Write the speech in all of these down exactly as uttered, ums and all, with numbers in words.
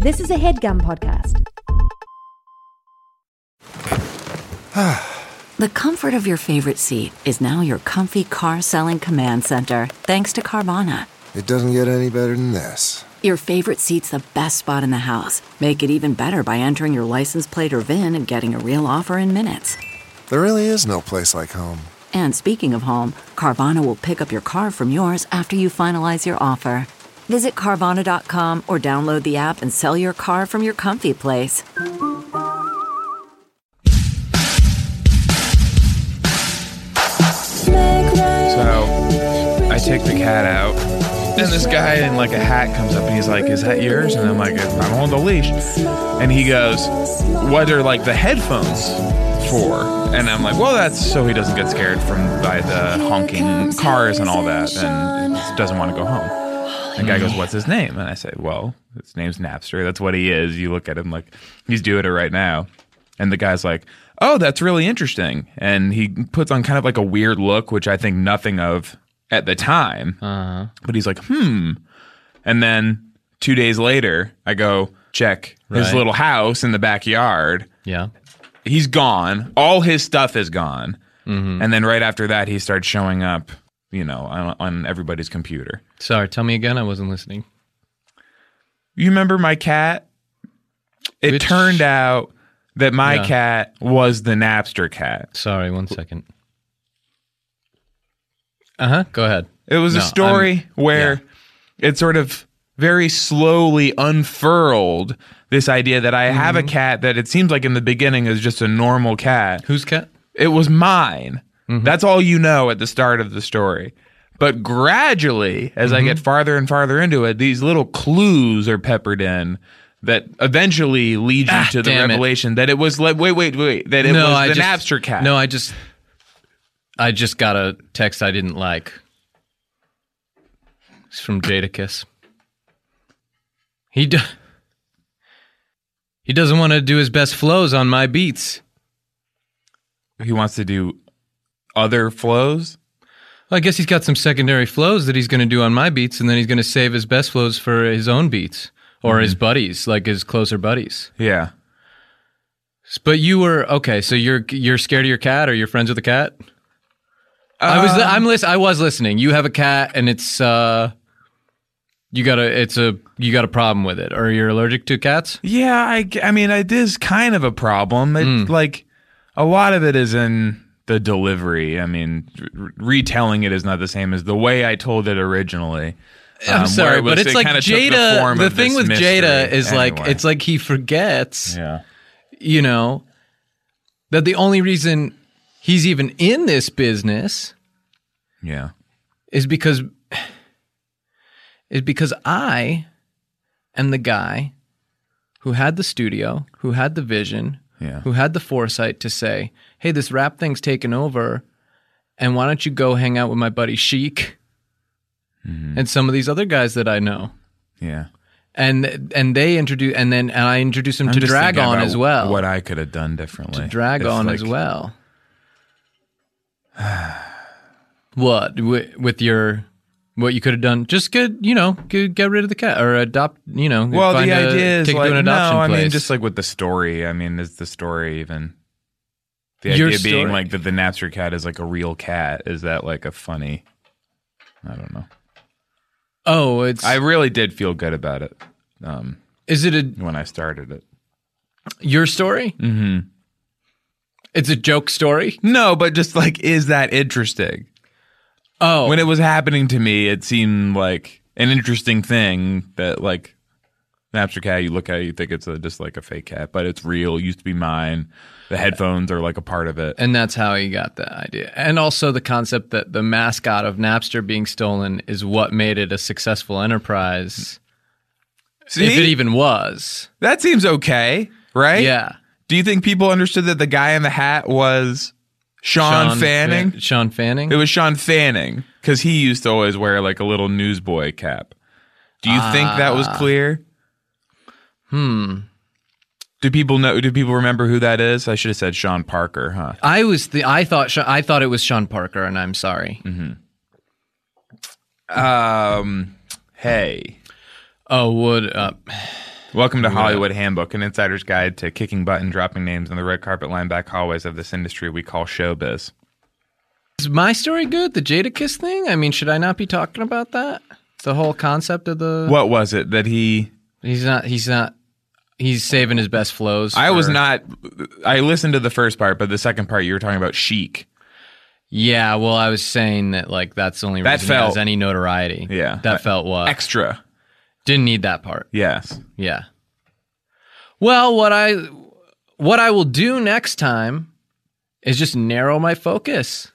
This is a HeadGum podcast. The comfort of your favorite seat is now your comfy car selling command center, thanks to Carvana. It doesn't get any better than this. Your favorite seat's the best spot in the house. Make it even better by entering your license plate or V I N and getting a real offer in minutes. There really is no place like home. And speaking of home, Carvana will pick up your car from yours after you finalize your offer. Visit Carvana dot com or download the app and sell your car from your comfy place. So, I take the cat out, and this guy in like a hat comes up and he's like, "Is that yours?" And I'm like, "I'm on the leash." And he goes, "What are like the headphones for?" And I'm like, "Well, that's so he doesn't get scared from by the honking cars and all that, and doesn't want to go home." And the guy goes, "What's his name?" And I say, "Well, his name's Napster. That's what he is." You look at him like he's doing it right now. And the guy's like, "Oh, that's really interesting." And he puts on kind of like a weird look, which I think nothing of at the time. Uh-huh. But he's like, hmm. And then two days later, I go check his Right. little house in the backyard. Yeah. He's gone. All his stuff is gone. Mm-hmm. And then right after that, he starts showing up, you know, on, on everybody's computer. Sorry, tell me again. I wasn't listening. You remember my cat? It Which- turned out that my Yeah. cat was the Napster cat. Sorry, one second. Uh-huh, go ahead. It was No, a story I'm- where it sort of very slowly unfurled this idea that I have a cat that it seems like in the beginning is just a normal cat. Whose cat? It was mine. That's all you know at the start of the story. But gradually, as I get farther and farther into it, these little clues are peppered in that eventually lead you Ah, to the damn it. revelation that it was like, wait, wait, wait, that it no, was I the just, Napster cat. No, I just, I just got a text I didn't like. It's from Jadakiss. He do, he doesn't want to do his best flows on my beats. He wants to do other flows. Well, I guess he's got some secondary flows that he's going to do on my beats, and then he's going to save his best flows for his own beats or his buddies, like his closer buddies. Yeah. But you were okay. So you're you're scared of your cat, or you're friends with the cat? I was I'm lis- I was listening. You have a cat, and it's uh, you got a it's a you got a problem with it, or you're allergic to cats? Yeah, I, g- I mean, it is kind of a problem. It, Mm. Like, a lot of it is in the delivery. I mean, r- retelling it is not the same as the way I told it originally. I'm Um, where sorry, it was- but it's it like kinda took the Jada. form The, of thing this with Jada mystery. is like Anyway. it's like he forgets, Yeah. you know, that the only reason he's even in this business Yeah. is because is because I am the guy who had the studio, who had the vision, Yeah. who had the foresight to say, "Hey, this rap thing's taken over, and why don't you go hang out with my buddy Sheik Mm-hmm. and some of these other guys that I know?" Yeah. And and they introduce and then and I introduced him I'm to just Drag thinking On about as well. What I could have done differently. to Drag If, On like, as well. What with, with your what you could have done? Just get you know get, get rid of the cat or adopt you know. Well, find the a, idea is take it like, to an no, adoption I mean, place. just like with the story. I mean, is the story even... The Your idea being story. like that the Napster cat is like a real cat. Is that like a funny... I don't know. oh, it's I really did feel good about it um, is it a when I started it. your story? Mm-hmm. It's a joke story. No, but just like, is that interesting? Oh, When it was happening to me, it seemed like an interesting thing that like Napster cat, you look at it, you think it's a, just like a fake cat, but it's real. It used to be mine. The headphones are like a part of it. and that's how he got the idea. And also the concept that the mascot of Napster being stolen is what made it a successful enterprise. See? If it even was. That seems okay, right? Yeah. Do you think people understood that the guy in the hat was Sean, Fanning? Fa- Sean Fanning? It was Sean Fanning because he used to always wear like a little newsboy cap. Do you think that was clear? Hmm. Do people know? Do people remember who that is? I should have said Sean Parker, huh? I was the I thought Sha- I thought it was Sean Parker, and I'm sorry. Um. Hey. Oh, what up? Welcome to Hollywood Handbook, an insider's guide to kicking butt and dropping names in the red carpet line back hallways of this industry we call showbiz. Is my story good? The Jadakiss thing? I mean, should I not be talking about that? The whole concept of the... What was it that he... He's not... He's not... He's saving his best flows. I for- was not... I listened to the first part, but the second part you were talking about Chic. Yeah, well, I was saying that, like, that's the only That reason felt- he has any notoriety. Yeah. That felt what? Extra. Didn't need that part. Yes. Yeah. Well, what I what I will do next time is just narrow my focus.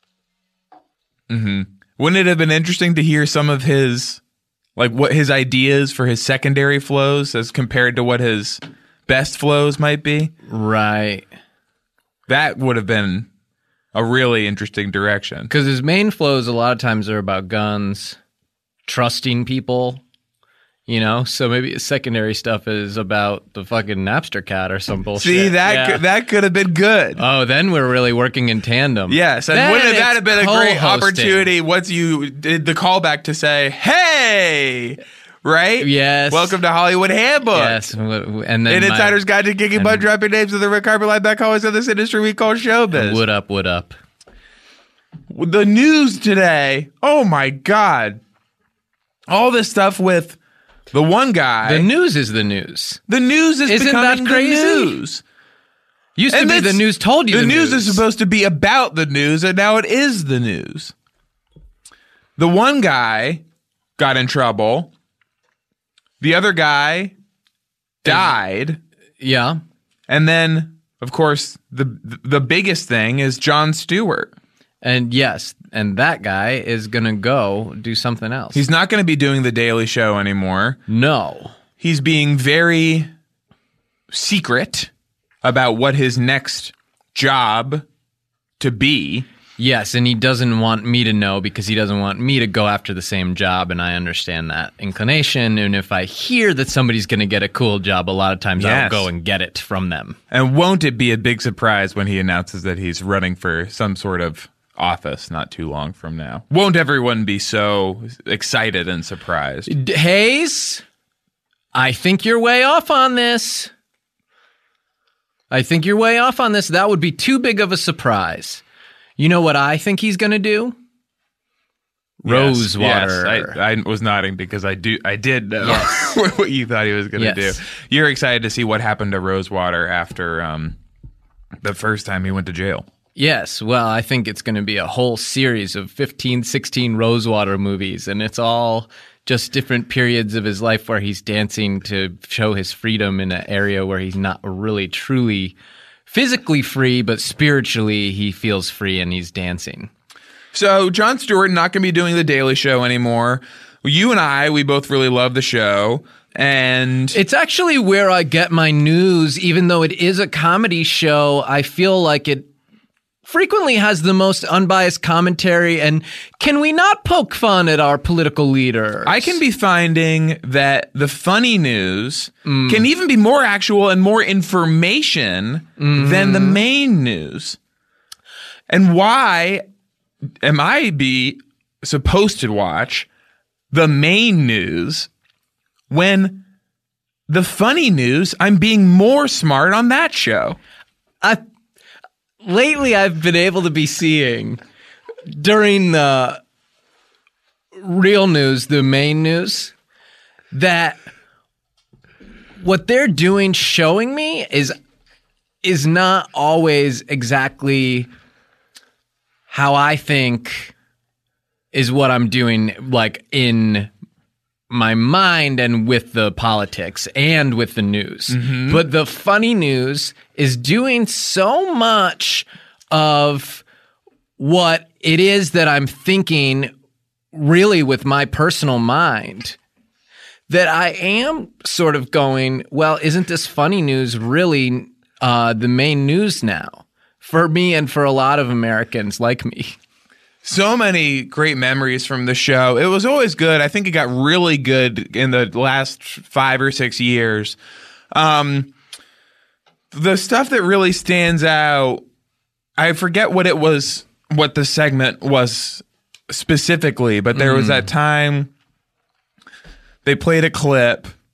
Mm-hmm. Wouldn't it have been interesting to hear some of his, like, what his ideas for his secondary flows as compared to what his best flows might be? Right. That would have been a really interesting direction. Because his main flows a lot of times are about guns, trusting people, you know? So maybe his secondary stuff is about the fucking Napster cat or some bullshit. See, that Yeah. could, that could have been good. Oh, then we're really working in tandem. Yes, and Then wouldn't it's that have been a great co-hosting. opportunity once you did the callback to say, hey, right? Yes. Welcome to Hollywood Handbook. Yes. And then An my- insider's guide to kicking butt, dropping names of the red carpet line back hallways of this industry we call showbiz. Wood up, wood up. The news today, oh my God. All this stuff with the one guy. The news is the news. The news is Isn't becoming that crazy? the news. Used to And be the that's- news told you the, the, news is supposed to be about the news, and now it is the news. The one guy got in trouble. The other guy died. Yeah. And then, of course, the the biggest thing is Jon Stewart. And yes, and that guy is going to go do something else. He's not going to be doing The Daily Show anymore. No. He's being very secret about what his next job to be. Yes, and he doesn't want me to know because he doesn't want me to go after the same job, and I understand that inclination. And if I hear that somebody's going to get a cool job, a lot of times Yes. I'll go and get it from them. And won't it be a big surprise when he announces that he's running for some sort of office not too long from now? Won't everyone be so excited and surprised? D- Hayes, I think you're way off on this. I think you're way off on this. That would be too big of a surprise. You know what I think he's going to do? Yes, Rosewater. Yes, I, I was nodding because I do. I did know Yes. what you thought he was going to Yes. do. You're excited to see what happened to Rosewater after um, the first time he went to jail. Yes, well, I think it's going to be a whole series of fifteen, sixteen Rosewater movies, and it's all just different periods of his life where he's dancing to show his freedom in an area where he's not really truly physically free, but spiritually he feels free and he's dancing. So Jon Stewart not going to be doing The Daily Show anymore. You and I, we both really love the show. And It's actually where I get my news, even though it is a comedy show. I feel like it frequently has the most unbiased commentary. And can we not poke fun at our political leaders? I can be finding that the funny news can even be more actual and more information than the main news. And why am I be supposed to watch the main news when the funny news, I'm being more smart on that show? I, lately, I've been able to be seeing during the real news, the main news, that what they're doing, showing me, is is not always exactly how I think is what I'm doing, like in my mind and with the politics and with the news. Mm-hmm. But the funny news is doing so much of what it is that I'm thinking really with my personal mind that I am sort of going, well, isn't this funny news really uh, the main news now? For me and for a lot of Americans like me. So many great memories from the show. It was always good. I think it got really good in the last five or six years. Um, the stuff that really stands out, I forget what it was, what the segment was specifically, but there mm. was that time they played a clip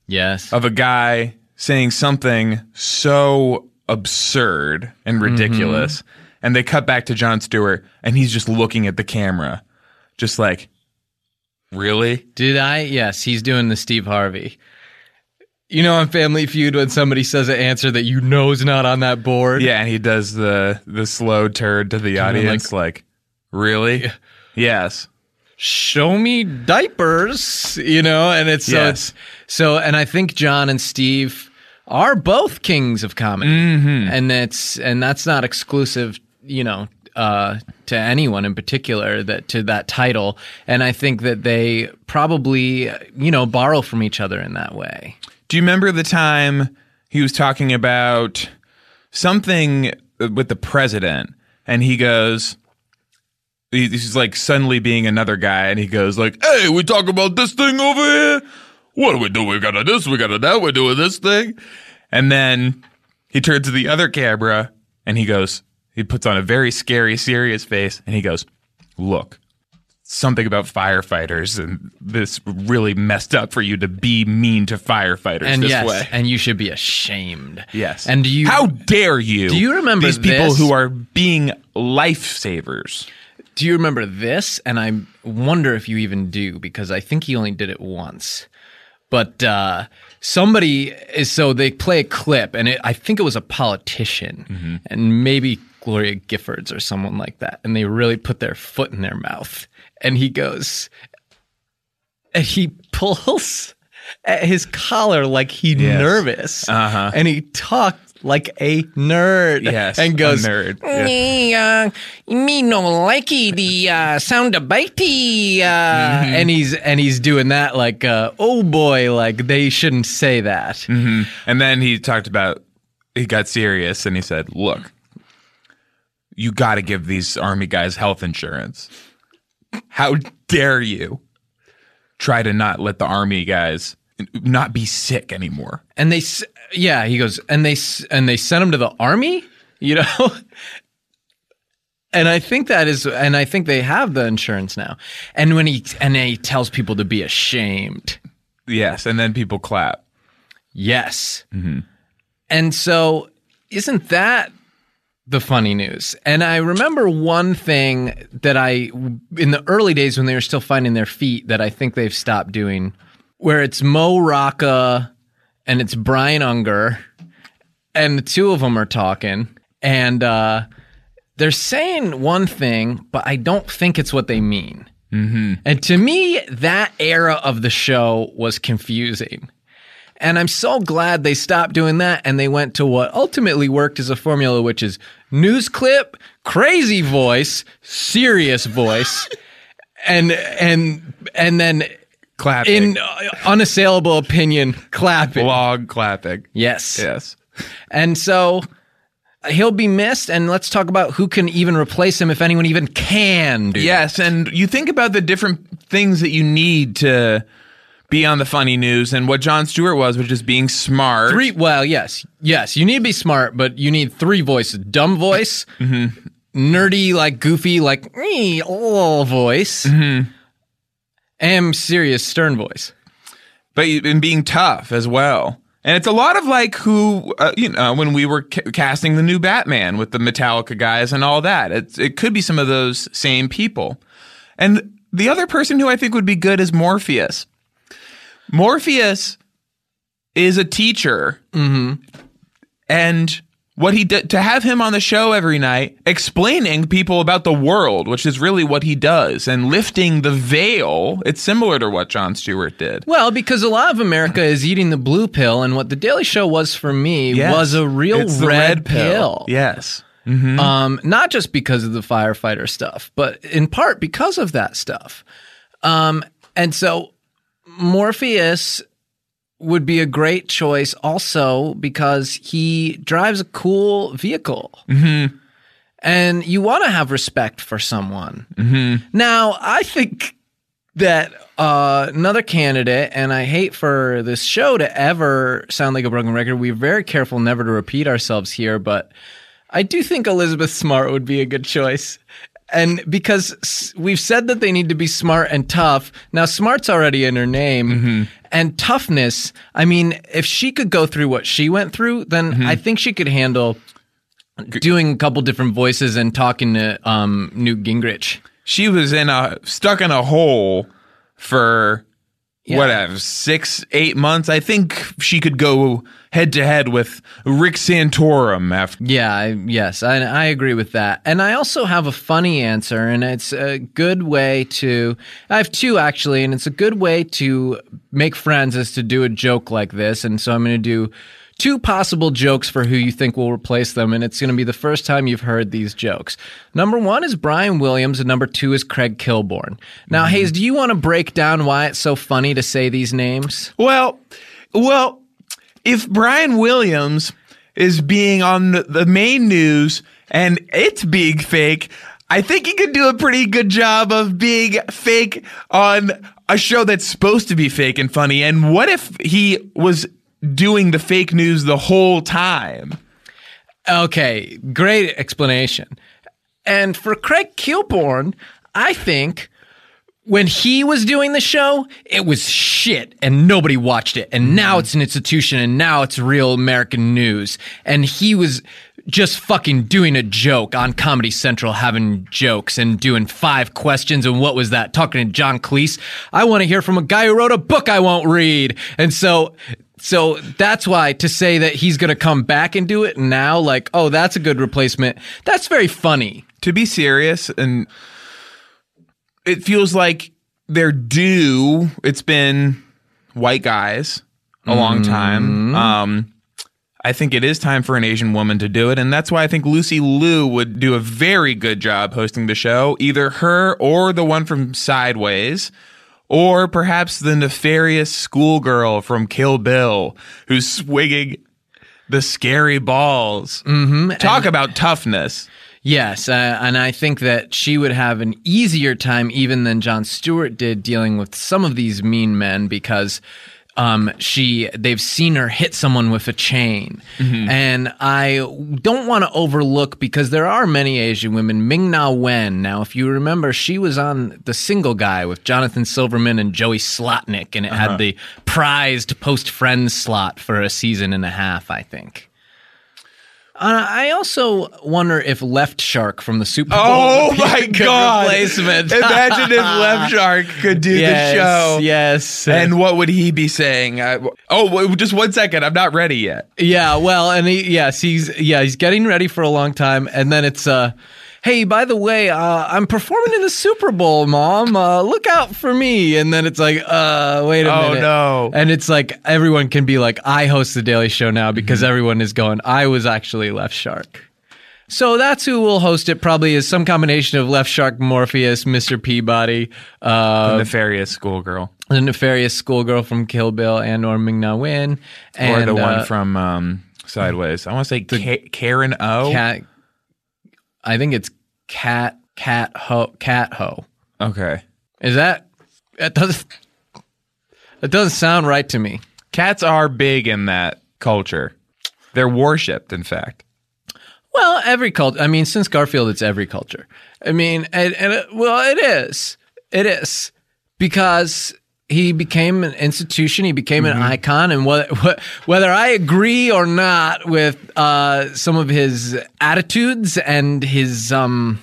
Yes. of a guy saying something so absurd and ridiculous. Mm-hmm. And they cut back to Jon Stewart, and he's just looking at the camera, just like, really? Did I? Yes, he's doing the Steve Harvey. You know on Family Feud when somebody says an answer that you know is not on that board? Yeah, and he does the the slow turd to the audience, like, like, really? Yeah. Yes. Show me diapers, you know, and it's so yes. it's so and I think John and Steve are both kings of comedy. Mm-hmm. And that's and that's not exclusive, you know, uh, to anyone in particular that to that title. And I think that they probably, you know, borrow from each other in that way. Do you remember the time he was talking about something with the president, and he goes, he's like suddenly being another guy, and he goes like, hey, we talk about this thing over here? What do we do? We got to this, we got to that, we're doing this thing. And then he turns to the other camera, and he goes, he puts on a very scary, serious face, and he goes, look, something about firefighters, and this really messed up for you to be mean to firefighters and this yes, way. And you should be ashamed. Yes. And do you? How dare you? Do you remember these people this? who are being lifesavers? Do you remember this? And I wonder if you even do, because I think he only did it once. But uh, somebody is so they play a clip, and it, I think it was a politician, mm-hmm. and maybe Gloria Giffords or someone like that, and they really put their foot in their mouth. And he goes, and he pulls at his collar like he's yes. nervous, uh-huh. and he talked like a nerd, yes, and goes, a nerd. Me, uh, me no likey the uh, sound of bitey, uh, mm-hmm. and he's and he's doing that like, uh, oh boy, like they shouldn't say that. Mm-hmm. And then he talked about he got serious, and he said, "Look, you got to give these army guys health insurance. How dare you try to not let the army guys not be sick anymore?" And they, yeah, he goes, and they and they sent him to the army, you know. And I think that is, and I think they have the insurance now. And when he and he tells people to be ashamed, yes, and then people clap, yes, mm-hmm. And so isn't that the funny news? And I remember one thing that I, in the early days when they were still finding their feet, that I think they've stopped doing, where it's Mo Rocca and it's Brian Unger, and the two of them are talking, and uh, they're saying one thing, but I don't think it's what they mean. Mm-hmm. And to me, that era of the show was confusing. And I'm so glad they stopped doing that and they went to what ultimately worked as a formula, which is news clip, crazy voice, serious voice, and and and then clapping. In uh, unassailable opinion, clapping. Blog clapping. Yes. Yes. And so he'll be missed, and let's talk about who can even replace him, if anyone even can do Yes, that. And you think about the different things that you need to be on the funny news, and what Jon Stewart was, which is being smart. Three, well, yes. Yes, you need to be smart, but you need three voices. Dumb voice, mm-hmm. nerdy, like goofy, like oh voice, mm-hmm. and serious, stern voice. But in being tough as well. And it's a lot of like who, uh, you know, when we were ca- casting the new Batman with the Metallica guys and all that. It's, it could be some of those same people. And the other person who I think would be good is Morpheus. Morpheus is a teacher, mm-hmm. and what he did to have him on the show every night explaining people about the world, which is really what he does, and lifting the veil. It's similar to what Jon Stewart did. Well, because a lot of America is eating the blue pill, and what the Daily Show was for me yes. was a real it's red, red pill. pill. Yes. Mm-hmm. Um, not just because of the firefighter stuff, but in part because of that stuff. Um, and so Morpheus would be a great choice also because he drives a cool vehicle. Mm-hmm. And you want to have respect for someone. Mm-hmm. Now, I think that uh, another candidate, and I hate for this show to ever sound like a broken record. We're very careful never to repeat ourselves here, but I do think Elizabeth Smart would be a good choice. And because we've said that they need to be smart and tough. Now, smart's already in her name. Mm-hmm. And toughness, I mean, if she could go through what she went through, then mm-hmm. I think she could handle doing a couple different voices and talking to um, Newt Gingrich. She was in a stuck in a hole for yeah. whatever six, eight months. I think she could go head to head with Rick Santorum. After yeah, I, yes, I, I agree with that. And I also have a funny answer, and it's a good way to. I have two actually, and it's a good way to make friends is to do a joke like this. And so I'm going to do two possible jokes for who you think will replace them, and it's going to be the first time you've heard these jokes. Number one is Brian Williams, and number two is Craig Kilborn. Now, mm-hmm. Hayes, do you want to break down why it's so funny to say these names? Well, well, if Brian Williams is being on the main news and it's being fake, I think he could do a pretty good job of being fake on a show that's supposed to be fake and funny. And what if he was doing the fake news the whole time? Okay, great explanation. And for Craig Kilborn, I think when he was doing the show, it was shit and nobody watched it. And now it's an institution and now it's real American news. And he was just fucking doing a joke on Comedy Central, having jokes and doing five questions. And what was that? Talking to John Cleese. I want to hear from a guy who wrote a book I won't read. And so... So that's why to say that he's going to come back and do it now, like, oh, that's a good replacement. That's very funny. To be serious, and it feels like they're due. It's been white guys a long time. Um, I think it is time for an Asian woman to do it. And that's why I think Lucy Liu would do a very good job hosting the show. Either her or the one from Sideways. Or perhaps the nefarious schoolgirl from Kill Bill who's swinging the scary balls. Mm-hmm. Talk and, about toughness. Yes, uh, and I think that she would have an easier time even than Jon Stewart did dealing with some of these mean men because um, she they've seen her hit someone with a chain. Mm-hmm. And I don't want to overlook, because there are many Asian women, Ming-Na Wen. Now, if you remember, she was on The Single Guy with Jonathan Silverman and Joey Slotnick, and it uh-huh. had the prized post-Friends slot for a season and a half, I think. Uh, I also wonder if Left Shark from the Super Bowl oh my God. replacement. Imagine if Left Shark could do yes, the show. Yes. And what would he be saying? I, oh, just one second. I'm not ready yet. Yeah, well, and he, yes, he's yeah, he's getting ready for a long time, and then it's uh hey, by the way, uh, I'm performing in the Super Bowl, Mom. Uh, look out for me. And then it's like, uh, wait a oh, minute. Oh, no. And it's like, everyone can be like, I host The Daily Show now, because mm-hmm. everyone is going, I was actually Left Shark. So that's who will host it, probably is some combination of Left Shark, Morpheus, Mister Peabody. Uh, the nefarious schoolgirl. The nefarious schoolgirl from Kill Bill and or Ming-Na Wen. And, or the one uh, from um, Sideways. I want to say Ka- Karen O. Cat, I think it's Cat Cat Ho Cat Ho. Okay. Is that that doesn't that doesn't sound right to me. Cats are big in that culture. They're worshipped, in fact. Well, every culture. I mean, since Garfield, it's every culture. I mean, and, and it, well, it is. It is because he became an institution. He became mm-hmm. an icon, and whether whether I agree or not with uh, some of his attitudes and his um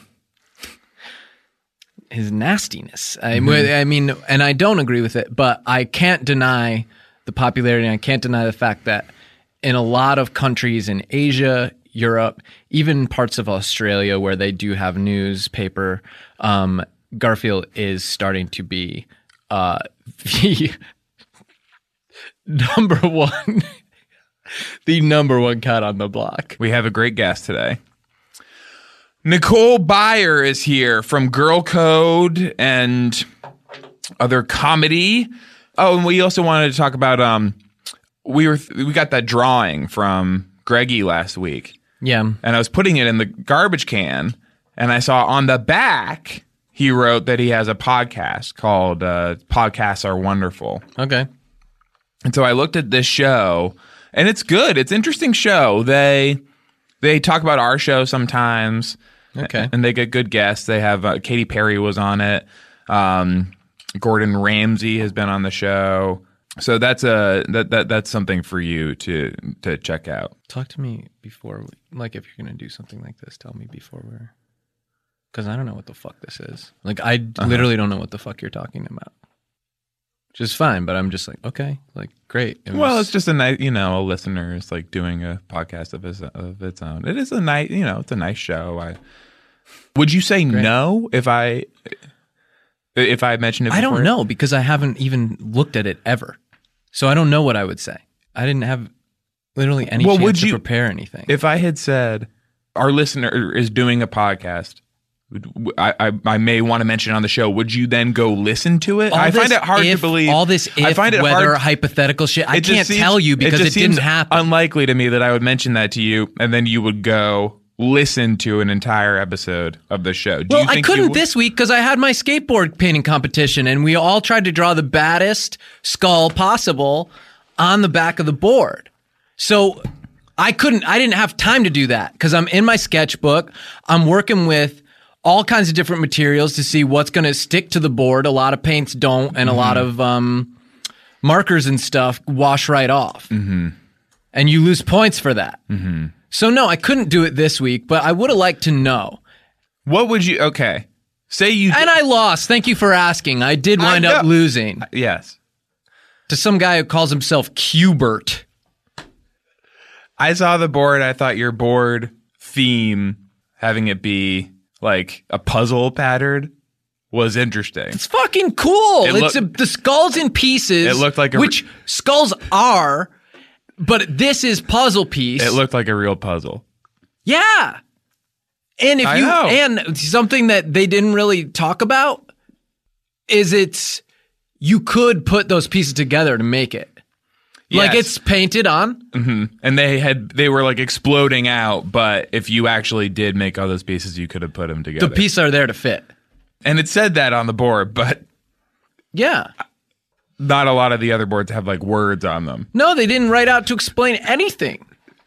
his nastiness, mm-hmm. I, I mean, and I don't agree with it, but I can't deny the popularity. And I can't deny the fact that in a lot of countries in Asia, Europe, even parts of Australia where they do have newspaper, um, Garfield is starting to be uh, the number one, the number one cat on the block. We have a great guest today. Nicole Byer is here from Girl Code and other comedy. Oh, and we also wanted to talk about um, we were we got that drawing from Greggy last week. Yeah, and I was putting it in the garbage can, and I saw on the back he wrote that he has a podcast called uh, Podcasts Are Wonderful. Okay. And so I looked at this show, and it's good. It's an interesting show. They they talk about our show sometimes. Okay. And they get good guests. They have uh, Katy Perry was on it. Um, Gordon Ramsay has been on the show. So that's a that, that that's something for you to to check out. Talk to me before, we, like if you're gonna do something like this, tell me before we're, because I don't know what the fuck this is. Like I uh-huh. literally don't know what the fuck you're talking about. Which is fine, but I'm just like, okay, like great. It well, was, it's just a nice, you know, a listener is like doing a podcast of his of its own. It is a nice, you know, it's a nice show. I would you say great. no if I if I mentioned it before? I don't know because I haven't even looked at it ever. So I don't know what I would say. I didn't have literally any well, chance would to you, prepare anything. If I had said our listener is doing a podcast, I, I, I may want to mention it on the show, would you then go listen to it? All I this find it hard if, to believe. All this if, I find it whether hard, hypothetical shit. I can't seems, tell you because it, it didn't happen. Unlikely to me that I would mention that to you and then you would go listen to an entire episode of the show. Do well, you think I couldn't you, this week because I had my skateboard painting competition and we all tried to draw the baddest skull possible on the back of the board. So I couldn't, I didn't have time to do that because I'm in my sketchbook. I'm working with all kinds of different materials to see what's going to stick to the board. A lot of paints don't, and mm-hmm. a lot of um, markers and stuff wash right off. Mm-hmm. And you lose points for that. Mm-hmm. So no, I couldn't do it this week, but I would have liked to know. What would you, okay. Say you. And I lost. Thank you for asking. I did wind I up losing. Yes. To some guy who calls himself Qbert. I saw the board. I thought your board theme, having it be like a puzzle pattern, was interesting. It's fucking cool. It it's look, a, the skulls in pieces. It looked like a, which skulls are, but this is puzzle piece. It looked like a real puzzle. Yeah. And if I you know. and something that they didn't really talk about is it's you could put those pieces together to make it. Yes. Like it's painted on. Mm-hmm. And they had they were like exploding out, but if you actually did make all those pieces, you could have put them together. The pieces are there to fit. And it said that on the board, but yeah. Not a lot of the other boards have like words on them. No, they didn't write out to explain anything.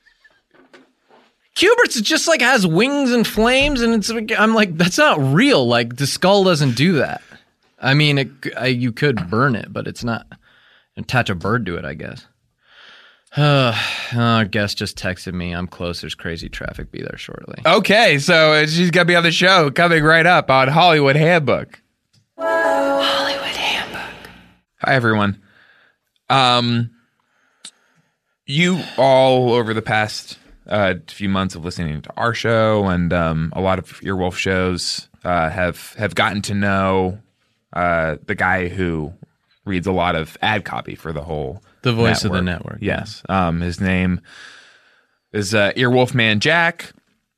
Qbert's just like has wings and flames, and it's I'm like, that's not real. Like the skull doesn't do that. I mean, it, I, you could burn it, but it's not. Attach a bird to it, I guess. Uh, our guest just texted me. I'm close. There's crazy traffic. Be there shortly. Okay, so she's gonna be on the show coming right up on Hollywood Handbook. Hollywood Handbook. Hi, everyone. Um, you all over the past uh, few months of listening to our show and um, a lot of Earwolf shows uh, have have gotten to know uh, the guy who reads a lot of ad copy for the whole the voice network. of the network. Yes. Yeah. Um, his name is uh, Earwolf Man Jack.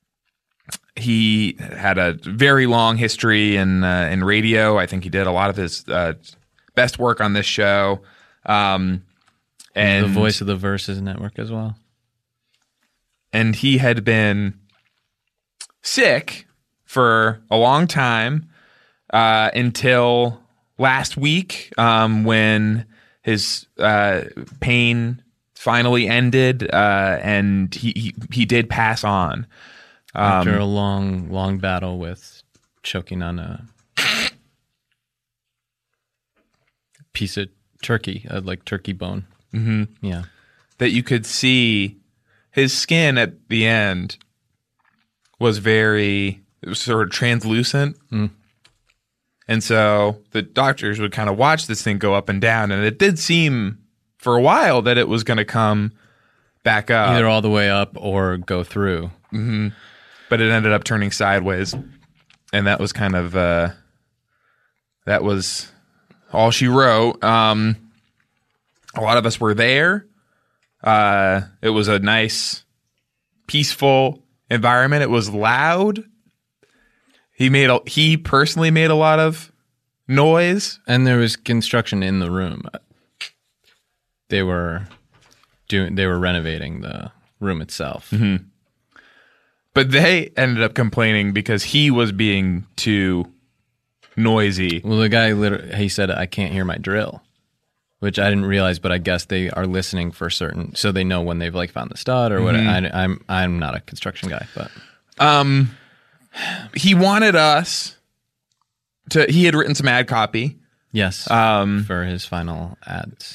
He had a very long history in uh, in radio. I think he did a lot of his uh, best work on this show. Um, and the voice of the Versus Network as well. And he had been sick for a long time uh, until last week um, when his uh, pain finally ended uh, and he, he he did pass on. Um, After a long, long battle with choking on a piece of turkey, uh, like turkey bone. Mm-hmm. Yeah. That you could see his skin at the end was very, it was sort of translucent. Mm. And so the doctors would kind of watch this thing go up and down. And it did seem for a while that it was going to come back up. Either all the way up or go through. Mm-hmm. But it ended up turning sideways. And that was kind of, uh, that was all she wrote. Um, a lot of us were there. Uh, it was a nice, peaceful environment. It was loud. He made a, he personally made a lot of noise. And there was construction in the room. They were doing, they were renovating the room itself. Mm-hmm. But they ended up complaining because he was being too noisy. Well, the guy literally, he said, I can't hear my drill, which I didn't realize, but I guess they are listening for certain, so they know when they've like found the stud or mm-hmm. what. I, I'm I'm not a construction guy, but um, he wanted us to. He had written some ad copy. Yes, um, for his final ads.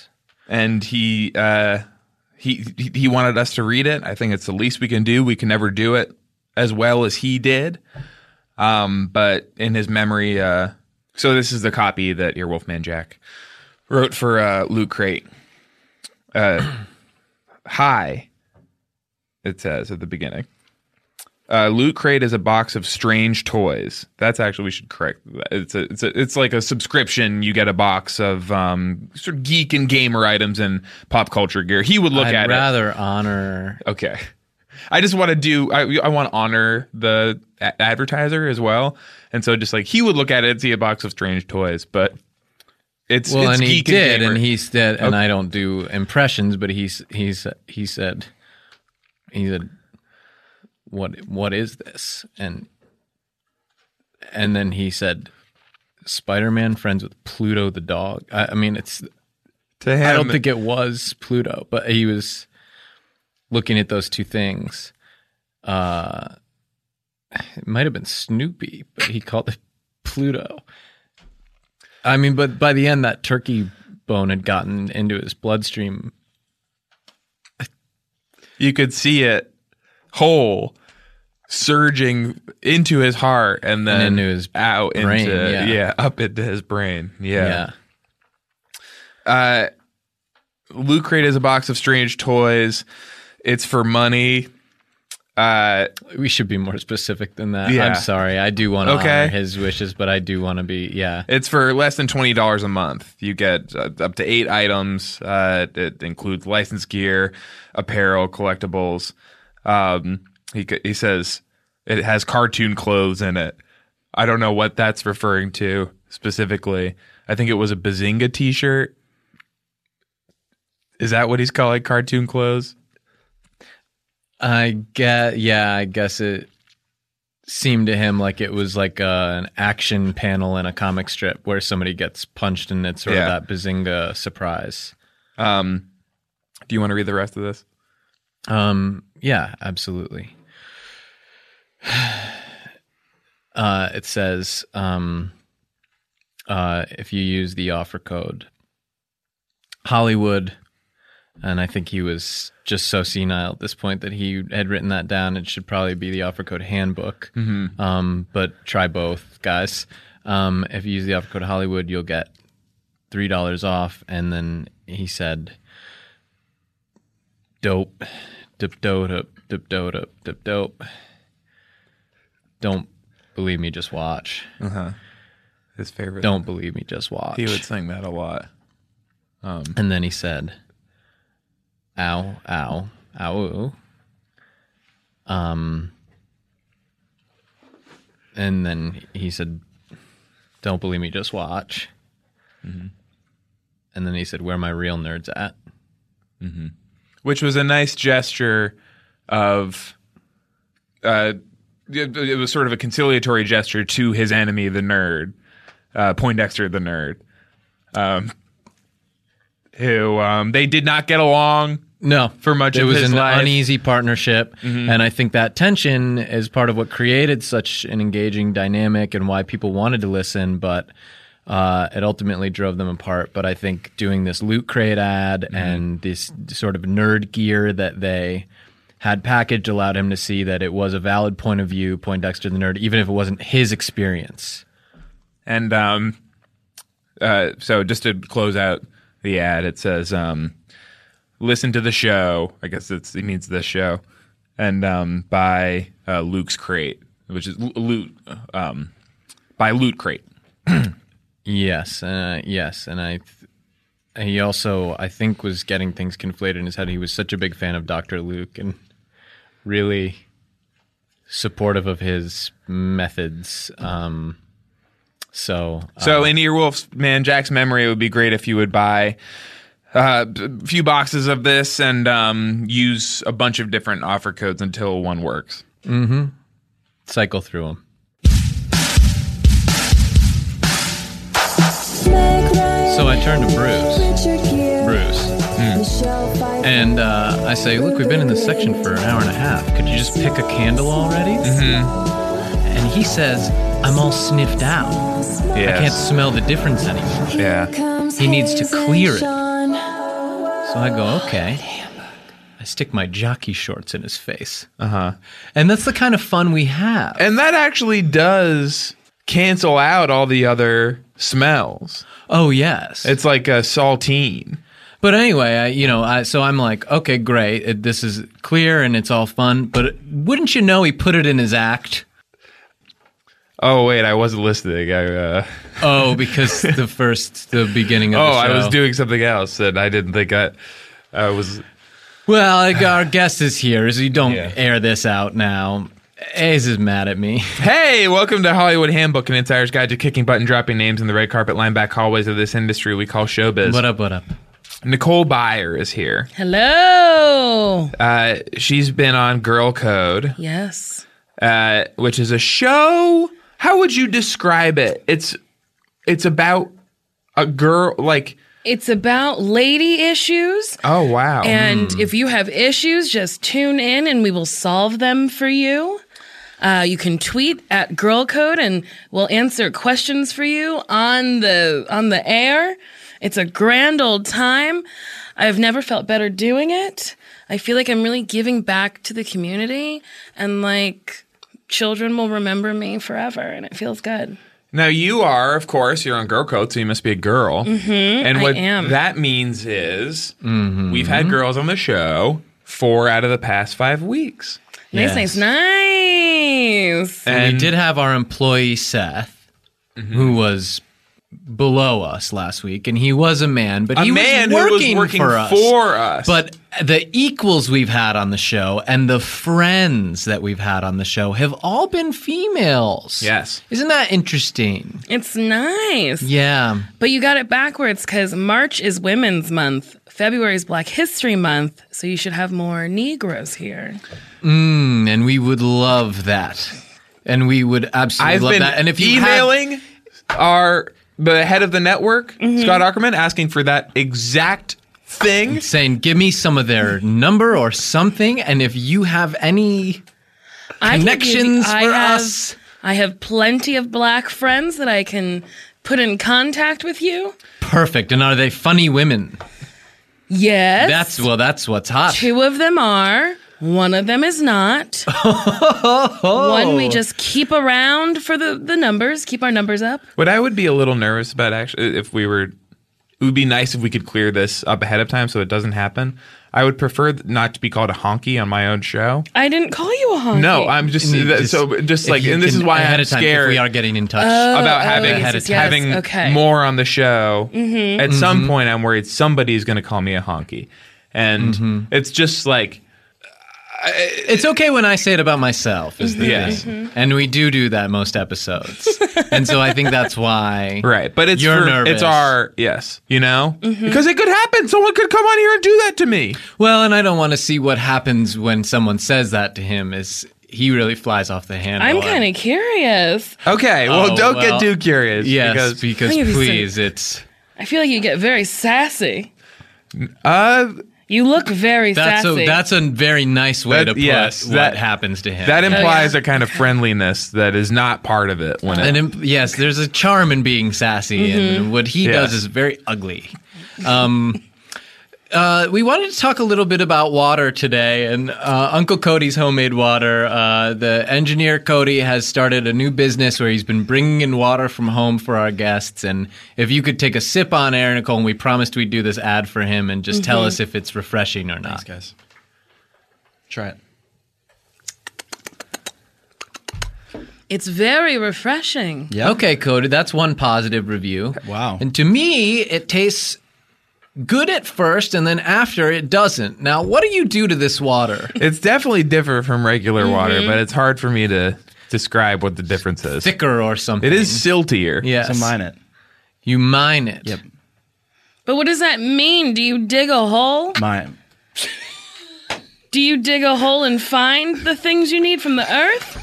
and he uh, he he wanted us to read it. I think it's the least we can do. We can never do it as well as he did. Um, but in his memory, uh, so this is the copy that Earwolf Man Jack wrote for uh, Loot Crate. Uh, hi, it says at the beginning. Uh, Loot Crate is a box of strange toys. That's actually, we should correct that. It's a, it's a, it's like a subscription. You get a box of um, sort of geek and gamer items and pop culture gear. He would look I'd at rather it. honor. Okay. I just want to do, I, I want to honor the a- advertiser as well. And so just like, he would look at it and see a box of strange toys, but it's, Well, it's and he geek did, and gamer. and he said, and Okay. I don't do impressions, but he's he's he said, he said, what what is this? And and then he said, Spider-Man friends with Pluto the dog. I, I mean, it's. To him, I don't think it was Pluto, but he was looking at those two things. Uh, it might have been Snoopy, but he called it Pluto. I mean, but by the end, that turkey bone had gotten into his bloodstream. you could see it whole surging into his heart and then And into his out brain, into yeah. yeah up into his brain. Yeah. Yeah. Uh, Loot Crate is a box of strange toys. It's for money. Uh, We should be more specific than that. Yeah. I'm sorry. I do want to Okay. honor his wishes, but I do want to be, yeah. it's for less than twenty dollars a month. You get uh, up to eight items. Uh, it includes licensed gear, apparel, collectibles. Um, he he says it has cartoon clothes in it. I don't know what that's referring to specifically. I think it was a Bazinga t-shirt. Is that what he's calling cartoon clothes? I get, yeah, I guess it seemed to him like it was like uh, an action panel in a comic strip where somebody gets punched and it's sort Yeah. of that Bazinga surprise. Um, do you want to read the rest of this? Um, yeah, absolutely. Uh, it says, um, uh, if you use the offer code Hollywood, and I think he was just so senile at this point that he had written that down. It should probably be the offer code handbook. Mm-hmm. Um, but try both, guys. Um, if you use the offer code Hollywood, you'll get three dollars off. And then he said, dope, dip dope, dip dope, dip dope. Don't believe me, just watch. Uh-huh. His favorite. Don't believe me, just watch. He would sing that a lot. Um, And then he said, ow, ow, ow, ooh. Um, and then he said, don't believe me, just watch. Mm-hmm. And then he said, where my real nerds at? Mm-hmm. Which was a nice gesture of, uh, it, it was sort of a conciliatory gesture to his enemy, the nerd, uh, Poindexter the nerd, um, who um, they did not get along. No, For much it of was his an life. uneasy partnership, and I think that tension is part of what created such an engaging dynamic and why people wanted to listen. But uh, it ultimately drove them apart. But I think doing this Loot Crate ad and this sort of nerd gear that they had packaged allowed him to see that it was a valid point of view, Poindexter the nerd, even if it wasn't his experience. And um, uh, so just to close out the ad, it says, um, listen to the show. I guess it's, it means this show. And um, by uh, Luke's Crate, which is L- Loot, um, by Loot Crate. Yes, uh, yes, and I. Th- he also, I think, was getting things conflated in his head. He was such a big fan of Doctor Luke and really supportive of his methods. Um, so, uh, So in Earwolf Man Jack's memory, it would be great if you would buy uh, a few boxes of this and um, use a bunch of different offer codes until one works. cycle through them. So I turned to Bruce. Bruce. And uh, I say, look, we've been in this section for an hour and a half. Could you just pick a candle already? Mm-hmm. And he says, I'm all sniffed out. Yes. I can't smell the difference anymore. Yeah. He needs to clear it. So I go, okay. I stick my jockey shorts in his face. Uh-huh. And that's the kind of fun we have. And that actually does cancel out all the other smells. Oh, yes. It's like a saltine. But anyway, I, you know, I, so I'm like, okay, great. It, this is clear and it's all fun. But wouldn't you know he put it in his act? Oh, wait, I wasn't listening. I, uh... Oh, because the first, the beginning of oh, the show. I was doing something else and I didn't think I, I was... Well, like, our guest is here, so you don't Yeah. air this out now. Ace is mad at me. Hey, welcome to Hollywood Handbook, an insider's guide to kicking butt and dropping names in the red carpet line back hallways of this industry we call showbiz. What up, what up? Nicole Byer is here. Hello. Uh, she's been on Girl Code, Yes. uh, which is a show. How would you describe it? It's it's about a girl, like... It's about lady issues. Oh, wow. And if you have issues, just tune in and we will solve them for you. Uh, you can tweet at Girl Code and we'll answer questions for you on the on the air. It's a grand old time. I've never felt better doing it. I feel like I'm really giving back to the community and like children will remember me forever and it feels good. Now, you are, of course, you're on Girl Code, so you must be a girl. Mm-hmm, and what I am. that means is we've had girls on the show four out of the past five weeks. Nice, Yes. nice, nice. And we did have our employee, Seth, Mm-hmm. who was below us last week, and he was a man, but A he man was who was working, working for us. for us. But the equals we've had on the show and the friends that we've had on the show have all been females. Yes. Isn't that interesting? It's nice. Yeah. But you got it backwards because March is Women's Month. February is Black History Month. So you should have more Negroes here. Mm, and we would love that. And we would absolutely I've love been that. And if you have, emailing our the head of the network, Mm-hmm. Scott Ackerman, asking for that exact thing. saying, give me some of their number or something, and if you have any I can give you- connections I for have, us. I have plenty of black friends that I can put in contact with you. Perfect. And are they funny women? Yes. That's well, that's what's hot. Two of them are. One of them is not. One we just keep around for the, the numbers, keep our numbers up. What I would be a little nervous about, actually, if we were, it would be nice if we could clear this up ahead of time so it doesn't happen. I would prefer not to be called a honky on my own show. I didn't call you a honky. No, I'm just, You that- just- so just if like, you and this can- is why ahead I'm of time, scared if we are getting in touch. about oh, having yes, ahead yes, of yes. having Okay. more on the show. Mm-hmm. At some point, I'm worried somebody's going to call me a honky, and Mm-hmm. it's just like, It's okay when I say it about myself, is the Yes. thing. And we do do that most episodes. And so I think that's why. right, but it's You're for, nervous. it's our yes, you know, Mm-hmm. because it could happen. Someone could come on here and do that to me. Well, and I don't want to see what happens when someone says that to him. Is he really flies off the handle? I'm kind of curious. Okay, well, Oh, don't well, get too curious. Yes, because, because, I think if you please, it's I feel like you get very sassy. uh, You look very that's sassy. a that's a very nice way That- to put yes, what that- happens to him. that implies yeah. a kind of friendliness that is not part of it. When it, And im- yes, there's a charm in being sassy, and what he Yeah. does is very ugly. Um, uh, we wanted to talk a little bit about water today, and uh, Uncle Cody's homemade water. Uh, the engineer Cody has started a new business where he's been bringing in water from home for our guests. And if you could take a sip on air, Nicole, and we promised we'd do this ad for him, and just tell us if it's refreshing or not. Thanks, guys. Try it. It's very refreshing. Yeah. Okay, Cody, that's one positive review. Wow. And to me, it tastes good at first, and then after, it doesn't. Now, what do you do to this water? it's definitely different from regular Mm-hmm. water, but it's hard for me to describe what the difference is. Thicker or something? It is siltier. Yes. So mine it. You mine it. Yep. But what does that mean? Do you dig a hole? Mine. Do you dig a hole and find the things you need from the earth?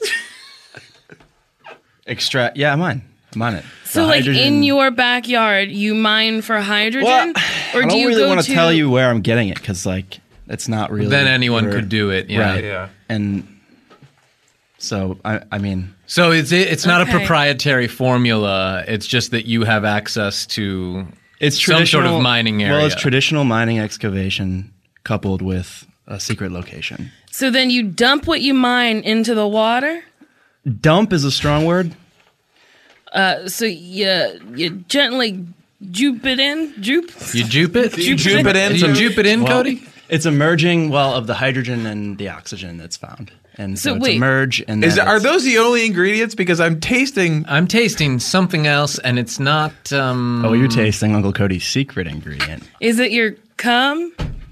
Extract. Yeah, mine. I'm on it. So, The like hydrogen- in your backyard, you mine for hydrogen, Well, or I do don't you really go want to to tell you where I'm getting it because, like, it's not really. Then anyone where- could do it. Yeah. Right. Yeah. And so I. I mean, So it's it's not Okay. a proprietary formula. It's just that you have access to It's Some traditional sort of mining area. Well, it's traditional mining excavation coupled with a secret location. So then you dump what you mine into the water. Dump is a strong word. Uh, so you you gently jupe it in, jupe. You jupe it? You jupe it in? You jupe it in, Well, Cody? It's a merging, well, of the hydrogen and the oxygen that's found. And so, So it's wait. a merge. And Is then are it's- those the only ingredients? Because I'm tasting. I'm tasting something else, and it's not. Um, Oh, you're tasting Uncle Cody's secret ingredient. Is it your cum?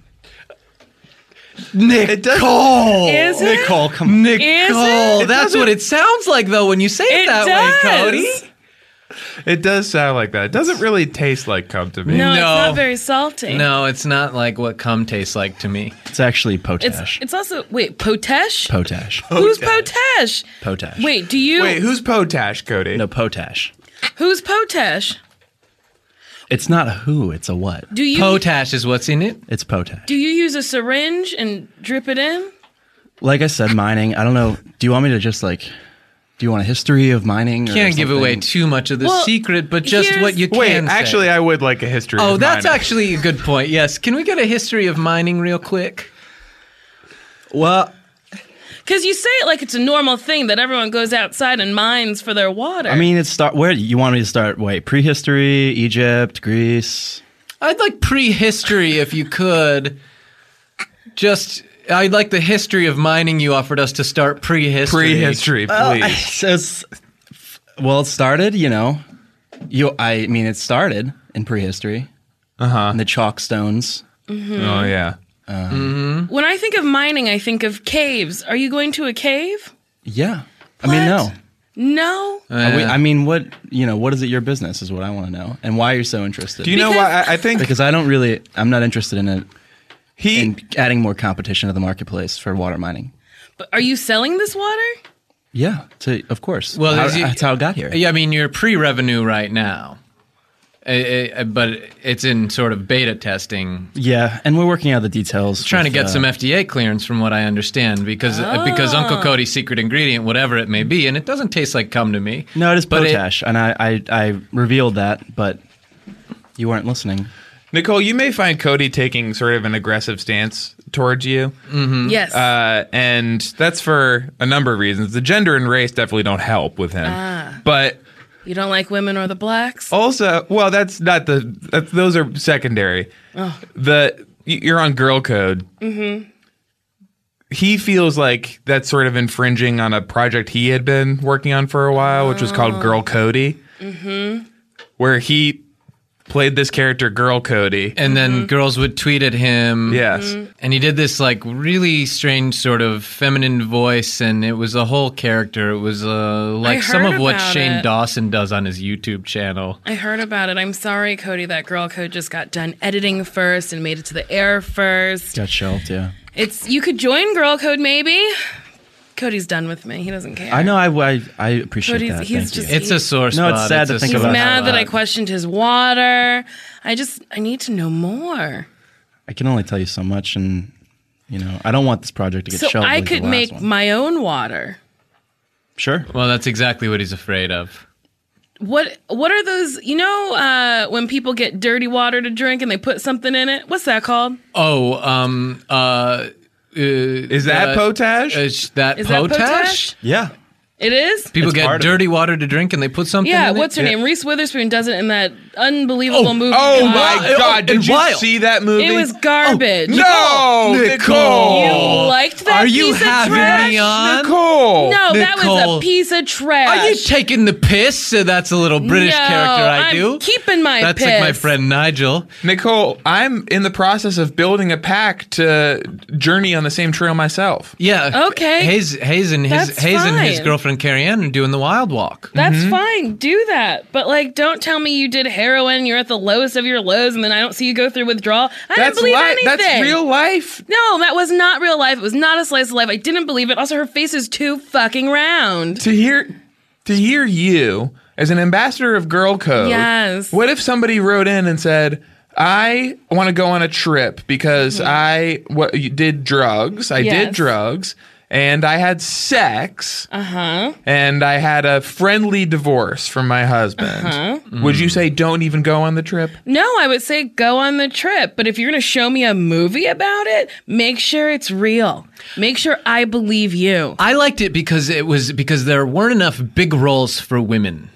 Nicole. Is it? Nicole, come on. Is Nicole. it? That's what it sounds like, though, when you say it, It that does. way, Cody. It does sound like that. It doesn't really taste like cum to me. No, it's No. not very salty. No, it's not like what cum tastes like to me. It's actually It's potash. it's also wait, potash? potash. Who's potash? Potash. Wait, do you Wait, who's potash, Cody? No, potash. who's potash? It's not a who, it's a what. Do you Potash is what's in it. It's potash. do you use a syringe and drip it in? Like I said, mining, I don't know. Do you want me to just like, do you want a history of mining? or Can't give away something? too much of the Well, secret, but just here's- what you can Wait, say. actually, I would like a history. Oh, of that's mining. actually a good point. Yes. Can we get a history of mining real quick? Well, Because you say it like it's a normal thing that everyone goes outside and mines for their water. I mean, it's start. Where you want me to start? Wait, prehistory, Egypt, Greece. I'd like prehistory if you could. Just, I'd like the history of mining you offered us to start prehistory. prehistory, please. It's, well, it started. You know, you. I mean, it started in prehistory. Uh huh. In the chalk stones. Oh yeah. when I think of mining, I think of caves. Are you going to a cave? Yeah. I mean, What? no. No. Are we- Uh, I mean, what you know? What is it? Your business is what I want to know, and why you're so interested. Do you know Because- why? I, I think Because I don't really. I'm not interested in it. he. In adding more competition to the marketplace for water mining. But are you selling this water? Yeah, to, of course. Well, How- is it- that's how it got here. Yeah, I mean, you're pre-revenue right now. Uh, uh, but it's in sort of beta testing. Yeah, and we're working out the details. Trying to with, get uh, some F D A clearance, from what I understand, because uh, because Uncle Cody's secret ingredient, whatever it may be, and it doesn't taste like cum to me. No, it is but potash, and I, I I revealed that, but you weren't listening. Nicole, you may find Cody taking sort of an aggressive stance towards you, Yes. uh, and that's for a number of reasons. The gender and race definitely don't help with him, but you don't like women or the blacks? also, well, that's not the. That's, those are secondary. The y- you're on girl code. Mm-hmm. He feels like that's sort of infringing on a project he had been working on for a while, which was called Girl Cody, mm-hmm. where he played this character, Girl Cody. And then girls would tweet at him. Yes. And he did this like really strange sort of feminine voice, and it was a whole character. It was uh, like some heard of what about Shane it. Dawson does on his YouTube channel. I heard about it. I'm sorry, Cody, that Girl Code just got done editing first and made it to the air first. Got shelved, yeah. It's you could join Girl Code maybe. Cody's done with me. He doesn't care. I know. I, I, I appreciate Cody's- that. he's Thank just- you. It's a sore No, spot. it's sad to a think He's sore about mad spot. that I questioned his water. I just I need to know more. I can only tell you so much, and you know, I don't want this project to get So shelved. I like the could last make one. my own water. Sure. Well, that's exactly what he's afraid of. What what are those? You know, uh, when people get dirty water to drink and they put something in it. What's that called? Oh, um, uh, Is that potash? Is that Is that potash? potash? Yeah. It is. People It's get part of dirty water to drink and they put something Yeah. in What's it? her name? Reese Witherspoon does it in that unbelievable Oh, movie. Oh called- my Oh, God! Did you wild. see that movie? It was garbage. no, Nicole. You liked that Are you piece of having trash? me on? Nicole. No, that was Nicole. a piece of trash. Are you taking the piss? So that's a little British No, character I I'm do. keeping my That's piss. like my friend Nigel. Nicole, I'm in the process of building a pack to journey on the same trail myself. Yeah. Okay. Hayes, Hayes and his That's Hayes and his fine. girlfriend Carrie Ann are doing the Wild Walk. That's Mm-hmm. fine. Do that. But like, don't tell me you did heroin. You're at the lowest of your lows, and then I don't see you go through withdrawal. I That's didn't believe li- anything. That's real life. No, that was not real life. It was not a slice of life. I didn't believe it. Also, her face is too fucking round. To hear, to hear you as an ambassador of Girl Code. Yes. What if somebody wrote in and said, "I want to go on a trip because I what you did drugs. I Yes. did drugs." and I had sex, Uh-huh. and I had a friendly divorce from my husband, Uh-huh. would you say don't even go on the trip? No, I would say go on the trip. But if you're going to show me a movie about it, make sure it's real. Make sure I believe you. I liked it because it was because there weren't enough big roles for women.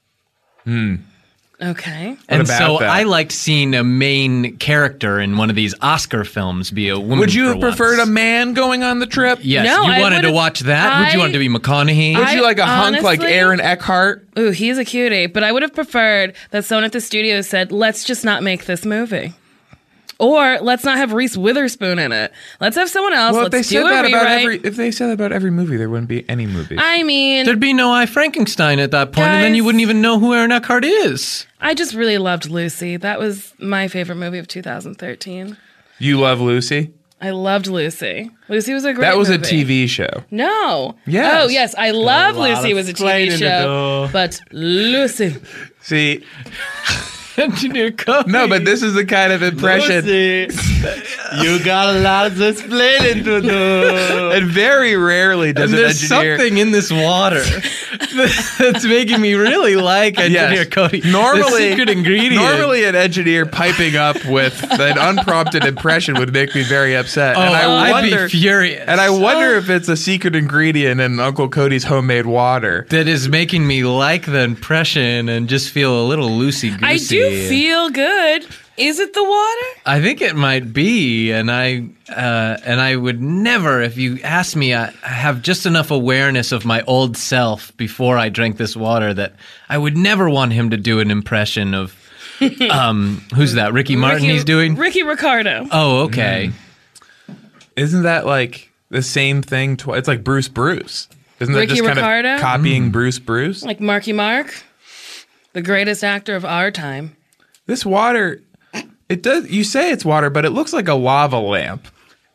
Okay. And about so that? I liked seeing a main character in one of these Oscar films be a woman. Would you for have preferred a once. man going on the trip? Yes, No, you I wanted to would've- watch that? Would you I- want it to be McConaughey? Would I- you like a hunk like honestly- Aaron Eckhart? Ooh, he's a cutie. But I would have preferred that someone at the studio said, let's just not make this movie. Or let's not have Reese Witherspoon in it. Let's have someone else. Well, if let's they do said a that about rewrite. every, if they said that about every movie, there wouldn't be any movie. I mean, There'd be no I Frankenstein at that point, and then Guys. you wouldn't even know who Aaron Eckhart is. I just really loved Lucy. That was my favorite movie of two thousand thirteen. You love Lucy? I loved Lucy. Lucy was a great That was movie. a T V show. No. Yes. Oh, yes. I love lot Lucy of was a T V explaining to show. do. But Lucy. See, Engineer Cody. no, but this is the kind of impression. You got a lot of explaining to do. And very rarely does And an there's engineer. something in this water that's making me really like Engineer Yes. Cody. Normally, the secret ingredient. Normally, an engineer piping up with an unprompted impression would make me very upset. oh, and I I'd wonder, be furious. and I wonder if it's a secret ingredient in Uncle Cody's homemade water. that is making me like the impression and just feel a little loosey goosey. I do feel good. Is it the water? I think it might be, and I uh, and I would never, if you ask me, I I have just enough awareness of my old self before I drank this water that I would never want him to do an impression of um, who's that? Ricky Martin. Ricky, he's doing. Ricky Ricardo. Oh, okay. Isn't that like the same thing? Twi- it's like Bruce Bruce. Isn't that Ricky just kind Ricardo? of copying Bruce Bruce? Like Marky Mark, the greatest actor of our time. This water, it does. You say it's water, but it looks like a lava lamp.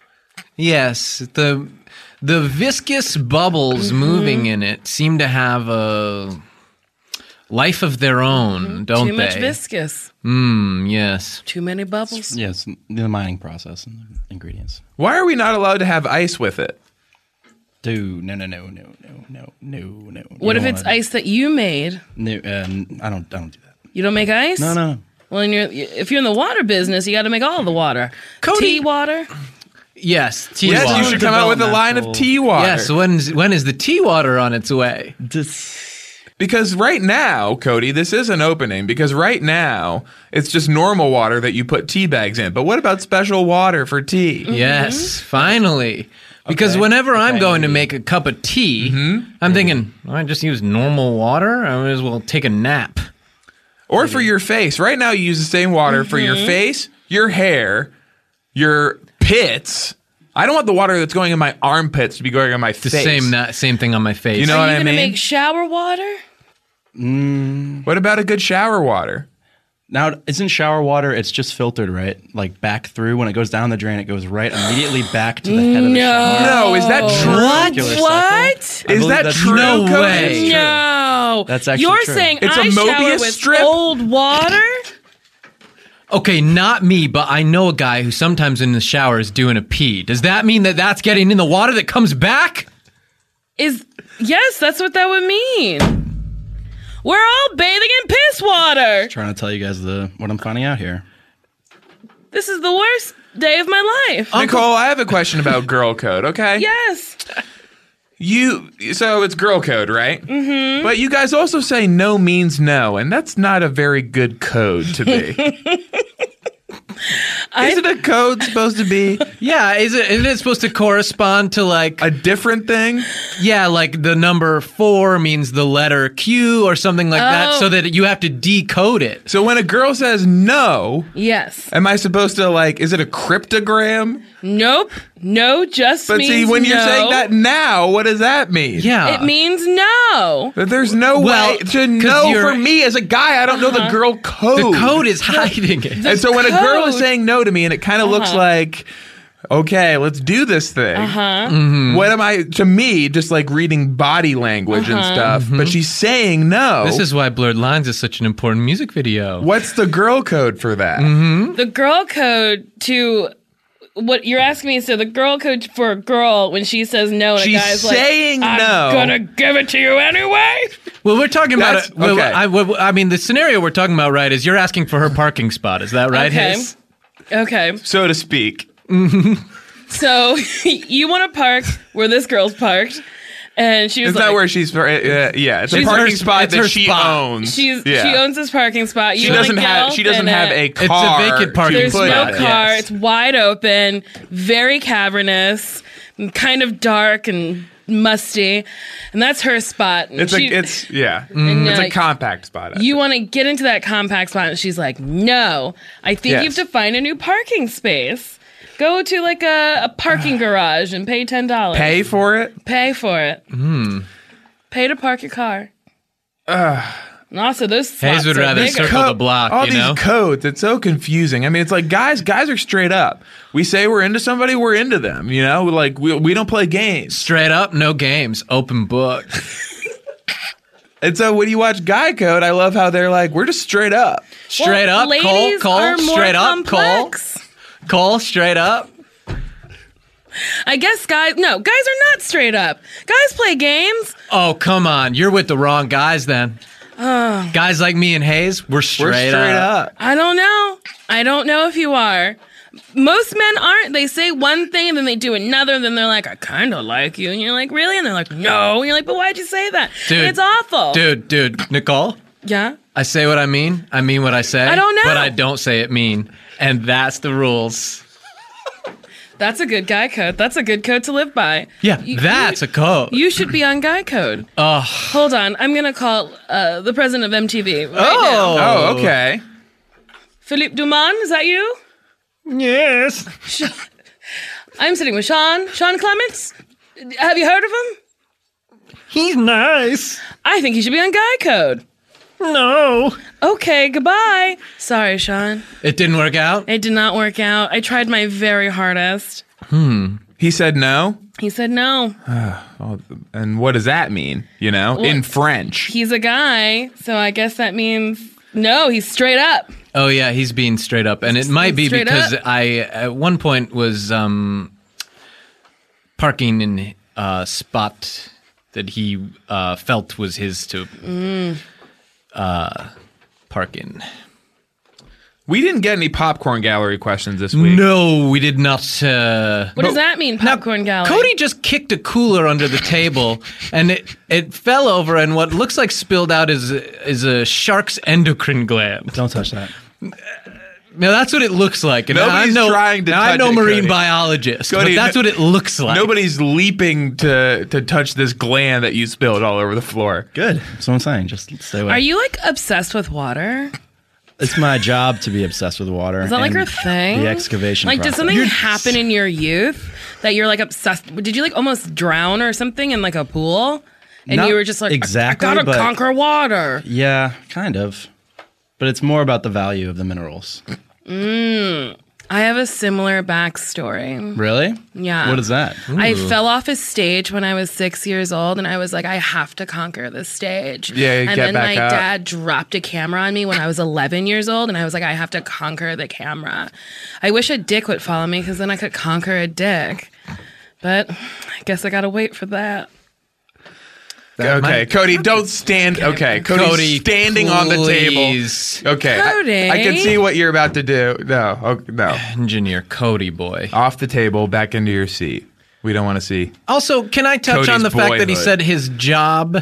Yes, the the viscous bubbles moving in it seem to have a life of their own, don't Too they? much viscous. Mm, yes. Too many bubbles. Yes, the mining process and the ingredients. Why are we not allowed to have ice with it? Dude, no, no, no, no, no, no, no, no. What You if don't it's wanna- ice that you made? No, uh, I don't. I don't do that. You don't make ice? No, no, no. Well, and you're, if you're in the water business, you got to make all the water. Cody- Tea water. Yes, tea Yes, water. you should come out with a line of tea water. Yes, when's when is the tea water on its way? Because right now, Cody, this is an opening. Because right now, it's just normal water that you put tea bags in. But what about special water for tea? Yes, finally. Because Okay. whenever I'm Okay, going to maybe. make a cup of tea, I'm thinking, well, I just use normal water. I might as well take a nap. Or for your face. Right now, you use the same water for your face, your hair, your pits. I don't want the water that's going in my armpits to be going on my The face. same na- same thing on my face. You know Are what you I gonna mean? make shower water? What about a good shower water? Now, isn't shower water? It's just filtered, right? Like back through. When it goes down the drain, it goes right immediately back to the head of the shower. No, is that true? What? Circular cycle. What? I Is believe that that's true? No Cody? way. It's true. No. That's actually You're true. saying It's a I shower Mobius with strip? old water? Okay, not me, but I know a guy who sometimes in the shower is doing a pee. Does that mean that that's getting in the water that comes back? Is yes, that's what that would mean. We're all bathing in piss water. Trying to tell you guys the what I'm finding out here. This is the worst day of my life. Nicole, I have a question about girl code, okay? Yes. You so it's girl code, right? Mm-hmm. But you guys also say no means no, and that's not a very good code to be. Isn't a code supposed to be Yeah, is it isn't it supposed to correspond to like a different thing? yeah, like the number four means the letter Q or something like that, Oh. so that you have to decode it. So when a girl says no, Yes. am I supposed to like? Is it a cryptogram? Nope. No just But means see, when you're no. saying that now, what does that mean? Yeah, It means no. That there's no Well, way to 'cause know you're- for me as a guy. I don't know the girl code. the code is hiding it. And so when a girl is code- saying no to me, and it kind of looks like, okay, let's do this thing. Uh-huh. What am I? To me, just like reading body language and stuff. But she's saying no. This is why Blurred Lines is such an important music video. What's the girl code for that? The girl code to what you're asking me, so the girl code for a girl, when she says no and She's a guy's saying like, I'm no. gonna give it to you anyway. Well, we're talking about That's- it. Well, okay. I, well, I mean, the scenario we're talking about, right, is you're asking for her parking spot. Is that right, Okay. Hayes? Okay. So to speak. So you want to park where this girl's parked, and she was Is like, that where she's? Uh, yeah, it's a She's parking her- spot it's that her she spot. owns. she's yeah. she owns this parking spot. You She wanna doesn't have. go? She doesn't Then have a it- a car. vacant parking to There's put no at. car. Yes. It's wide open, very cavernous, and kind of dark and musty, and that's her spot. And It's she- a. It's yeah. And, It's uh, a compact spot. I You think. want to get into that compact spot, and she's like, "No, I think you Yes. have to find a new parking space. Go to like a, a parking garage and pay ten dollars. pay for it. Pay for it. Hmm. Pay to park your car." And also, those Hayes slots would are rather bigger. circle the block, all you these know? codes. It's so confusing. I mean, it's like guys. Guys are straight up. We say we're into somebody. We're into them. You know, like we we don't play games. Straight up, no games. Open book. And so when you watch Guy Code, I love how they're like, we're just straight up. Straight Well, up, Cole, ladies Cole, are more straight up, complex. Cole. Cole, straight up. I guess guys, no, guys are not straight up. Guys play games. Oh, come on. You're with the wrong guys then. Guys like me and Hayes, we're straight, We're straight up. I don't know. I don't know if you are. Most men aren't. They say one thing and then they do another, and then they're like, I kind of like you. And you're like, really? And they're like, no. And you're like, but why'd you say that? Dude, And it's awful. Dude, dude, Nicole, Yeah? I say what I mean. I mean what I say. I don't know. But I don't say it mean. And that's the rules. That's a good guy code. That's a good code to live by. Yeah, You- that's you, a code. You should be on guy code. Oh. Hold on. I'm going to call uh, the president of M T V right now. Oh, okay. Philippe Duman, is that you? Yes. I'm sitting with Sean. Sean Clements. Have you heard of him? He's nice. I think he should be on guy code. No. Okay, goodbye. Sorry, Sean. It didn't work out? It did not work out. I tried my very hardest. He said no. He said no. Oh, and what does that mean? You know, in French. He's a guy, so I guess that means no, he's straight up. Oh yeah, he's being straight up, and it might be Straight because up. I at one point was um, parking in a spot that he uh, felt was his to Mm. uh, park in. We didn't get any popcorn gallery questions this week. No, we did not. Uh, What does that mean, popcorn gallery? Cody just kicked a cooler under the table, and it it fell over, and what looks like spilled out is is a shark's endocrine gland. Don't touch that. Now that's what it looks like. And Nobody's I'm no, trying to now I'm touch no it, marine Cody. biologist, Cody, but that's no- what it looks like. Nobody's leaping to to touch this gland that you spilled all over the floor. Good. That's what I'm saying. Just stay away. Are you like obsessed with water? It's my job to be obsessed with water. Is that like and your thing? The excavation. Like, did process. something happen in your youth that you're like obsessed? Did you like almost drown or something in like a pool? And Not you were just like, exactly, I gotta but- conquer water. Yeah, kind of. But it's more about the value of the minerals. I have a similar backstory. Really? Yeah. What is that? I fell off a stage when I was six years old, and I was like, I have to conquer this stage. Yeah, and get then back my up. dad dropped a camera on me when I was eleven years old, and I was like, I have to conquer the camera. I wish a dick would follow me, because then I could conquer a dick. But I guess I gotta wait for that. Okay, might- Cody, don't stand. Okay, Cody's Cody, standing on the please. table. Okay, I- Cody. I, can see what you're about to do. No, okay, no, Engineer Cody boy. off the table, back into your seat. We don't want to see. Also, can I touch Cody's on the fact that he boyhood. said his job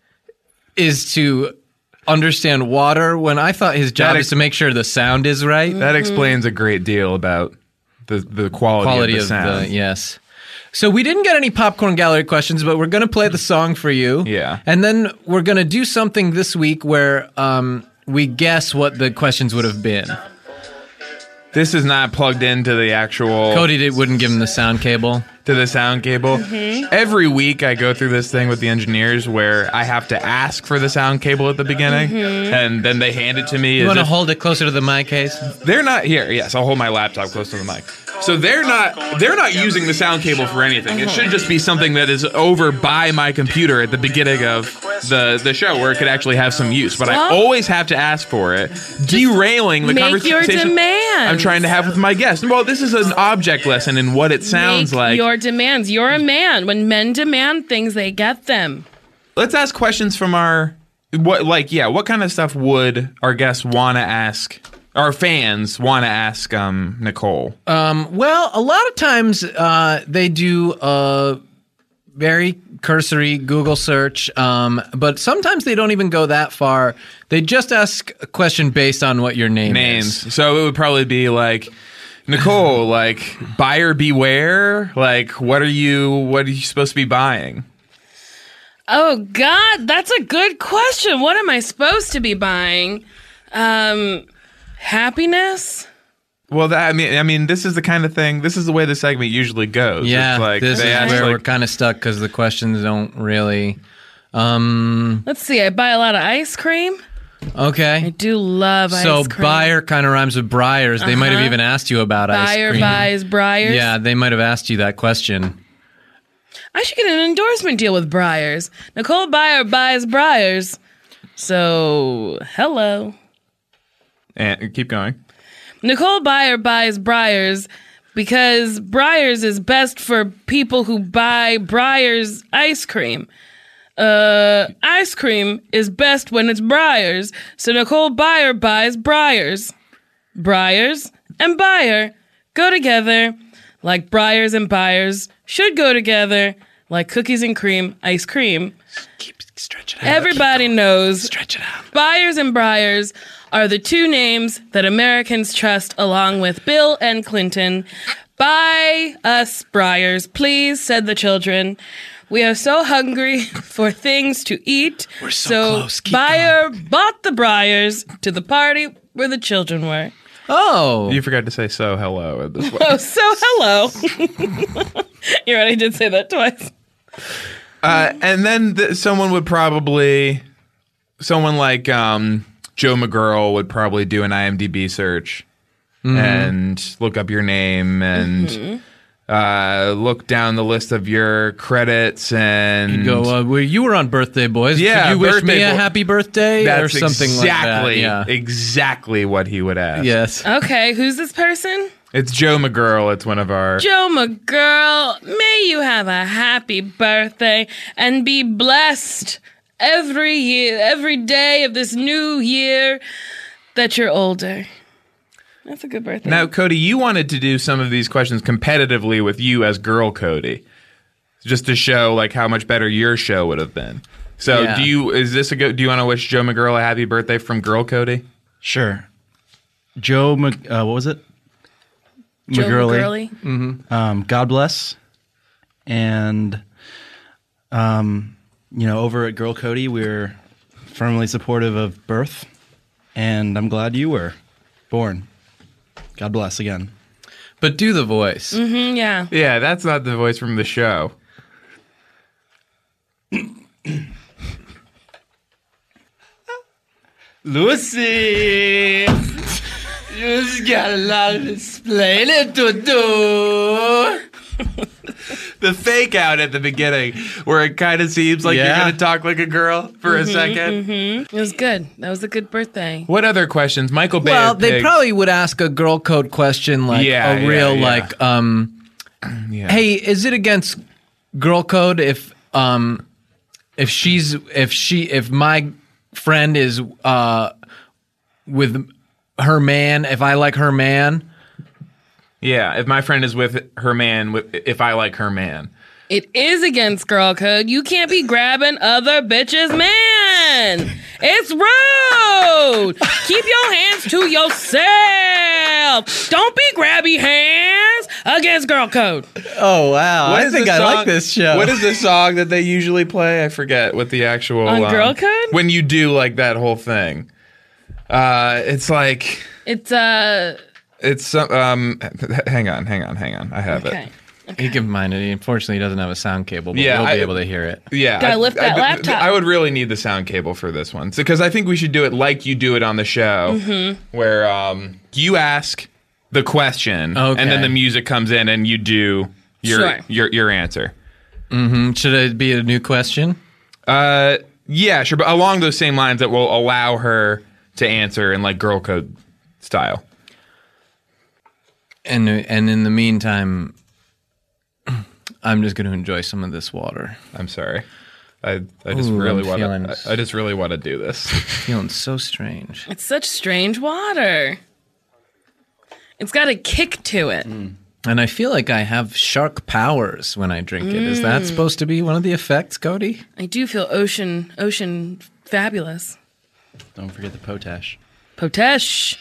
is to understand water when I thought his job That is ex- to make sure the sound is right? That explains a great deal about the the quality, Quality of the of sound. the yes. So we didn't get any popcorn gallery questions, but we're going to play the song for you. Yeah. And then we're going to do something this week where um, we guess what the questions would have been. This is not plugged into the actual Cody did, wouldn't give him the sound cable. to the sound cable. Mm-hmm. Every week I go through this thing with the engineers where I have to ask for the sound cable at the beginning, Mm-hmm. and then they hand it to me. You as want to if- hold it closer to the mic case? They're not here. Yes, I'll hold my laptop close to the mic. So they're not they're not using the sound cable for anything. It should just be something that is over by my computer at the beginning of the, the show where it could actually have some use. But I Well, always have to ask for it, derailing the make conversation your demands. I'm trying to have with my guest. Well, this is an object lesson in what it sounds Make like. your demands. You're a man. When men demand things, they get them. Let's ask questions from our what like yeah, what kind of stuff would our guests want to ask? Our fans want to ask um, Nicole. Um, well, a lot of times uh, they do a very cursory Google search, um, but sometimes they don't even go that far. They just ask a question based on what your name Names. is. So it would probably be like Nicole, like buyer beware. Like what are you? What are you supposed to be buying? Oh, God, that's a good question. What am I supposed to be buying? Um, happiness? Well, that, I mean, I mean, this is the kind of thing. This is the way the segment usually goes. Yeah, it's like this they is ask, where like, we're kind of stuck because the questions don't really. Um, Let's see. I buy a lot of ice cream. I okay. do love So ice cream. buyer kind of rhymes with Briars. They might have even asked you about ice Buyer cream. buys Briars. Yeah, they might have asked you that question. I should get an endorsement deal with Briars. Nicole Buyer buys Briars. So, hello. and keep going. Nicole Buyer buys Briars because Briars is best for people who buy Briars ice cream. Uh, ice cream is best when it's Briars, so Nicole Buyer buys Briars. Briars and Buyer go together like Briars and Buyers should go together like cookies and cream ice cream. Keep stretch it out. Everybody knows Stretch it out. Byers and Briars are the two names that Americans trust along with Bill and Clinton. Buy us Briars, please, said the children. We are so hungry for things to eat. We're so close. Keep Buyer bought the Briars to the party where the children were. Oh, You forgot to say so hello at this point. Oh, so hello. You're right, I did say that twice. Uh, and then th- someone would probably, someone like um, Joe McGurl would probably do an IMDb search and look up your name and uh, look down the list of your credits and go. Uh, well, you were on Birthday Boys. Yeah, Could you wish Birthday me a Boy- happy birthday That's or something exactly, like that? Yeah. exactly what he would ask. Yes. Okay, who's this person? It's Joe McGurl. It's one of our. Joe McGurl, may you have a happy birthday and be blessed every year, every day of this new year that you're older. That's a good birthday. Now, Cody, you wanted to do some of these questions competitively with you as Girl Cody, just to show like how much better your show would have been. So, Yeah. do you is this a go? Do you want to wish Joe McGurl a happy birthday from Girl Cody? Sure. Joe, Mc, uh, what was it? Joe McGurley. McGurley. Um, God bless. And, um, you know, over at Girl Cody, we're firmly supportive of birth. And I'm glad you were born. God bless again. But do the voice. Mm, yeah. Yeah, that's not the voice from the show. Lucy, you've got a lot of explaining to do. The fake out at the beginning, where it kind of seems like Yeah. you're going to talk like a girl for a second. It was good. That was a good birthday. What other questions, Michael Bay? Well, of they Pigs. probably would ask a girl code question like Yeah, a yeah, real yeah. like um Yeah. hey, is it against girl code if um if she's if she if my friend is uh with her man, if I like her man? Yeah, if my friend is with her man, with- if I like her man. It is against girl code. You can't be grabbing other bitches' man. It's rude. Keep your hands to yourself. Don't be grabby hands against girl code. Oh wow. What I is think the I song- like this show. What is the song that they usually play? I forget what the actual On um, Girl Code? When you do like that whole thing, uh, it's like It's uh it's some- um. Hang on, hang on, hang on. I have okay. it. He can find it. He unfortunately doesn't have a sound cable, but Yeah, we'll be I- able to hear it. Yeah, Gotta I- lift I- that I- laptop. I would really need the sound cable for this one because I think we should do it like you do it on the show, Mm-hmm. where um, you ask the question, Okay. and then the music comes in, and you do your Sure. your your answer. Mm-hmm. Should it be a new question? Uh, yeah, sure, but along those same lines that will allow her to answer in like girl code style. And and in the meantime, I'm just going to enjoy some of this water. I'm sorry. I I just Ooh, really I'm want feeling- to. I, I just really want to do this. Feeling so strange. It's such strange water. It's got a kick to it. And I feel like I have shark powers when I drink it. Is that supposed to be one of the effects, Cody? I do feel ocean, ocean fabulous. Don't forget the potash. Potash.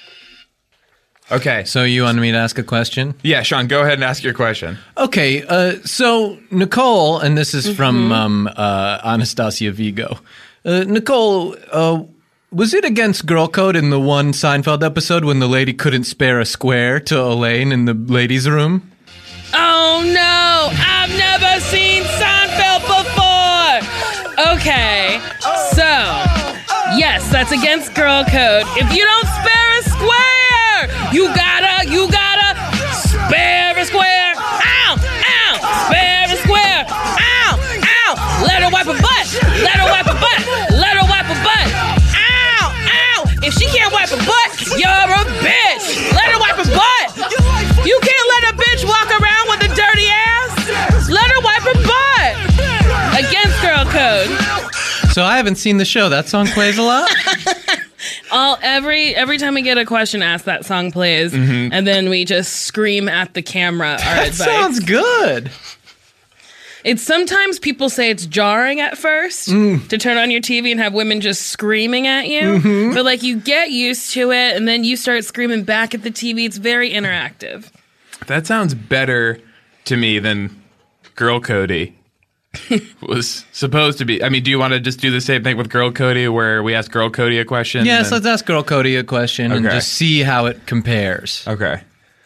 Okay. So you wanted me to ask a question? Yeah, Sean, go ahead and ask your question. Okay, uh, so Nicole, and this is from um, uh, Anastasia Vigo. Uh, Nicole, uh, was it against girl code in the one Seinfeld episode when the lady couldn't spare a square to Elaine in the ladies' room? Oh no! I've never seen Seinfeld before! Okay, so, yes, that's against girl code. If you don't spare a square, you gotta, you gotta spare a square. Ow! Ow! Spare a square. Ow! Ow! Let her wipe a butt! Let her wipe a butt! Let her wipe a butt! Ow! Ow! If she can't wipe a butt, you're a bitch! Let her wipe a butt! You can't let a bitch walk around with a dirty ass! Let her wipe her butt! Against girl code. So I haven't seen the show. That song plays a lot? All every every time we get a question asked, that song plays, and then we just scream at the camera our That advice. sounds good. It's sometimes people say it's jarring at first to turn on your T V and have women just screaming at you, but like you get used to it, and then you start screaming back at the T V. It's very interactive. That sounds better to me than Girl Cody was supposed to be. I mean, do you want to just do the same thing with Girl Cody where we ask Girl Cody a question? Yes, and let's ask Girl Cody a question and Okay. just see how it compares. Uh, Okay.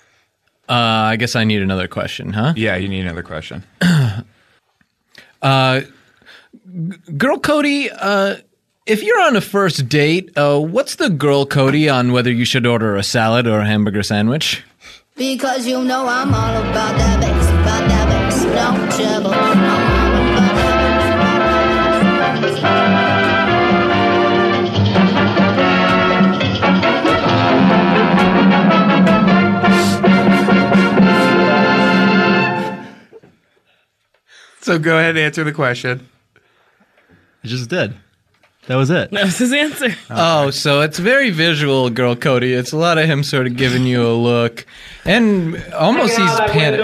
I guess I need another question, huh? Yeah, you need another question. Uh, Girl Cody, uh, if you're on a first date, uh, what's the Girl Cody on whether you should order a salad or a hamburger sandwich? Because you know I'm all about that bass, about that bass, no trouble. I'm all about that bass. So go ahead and answer the question. I just did. That was it. That was his answer. Oh, so it's very visual, Girl Cody. It's a lot of him sort of giving you a look, and almost he's panicked.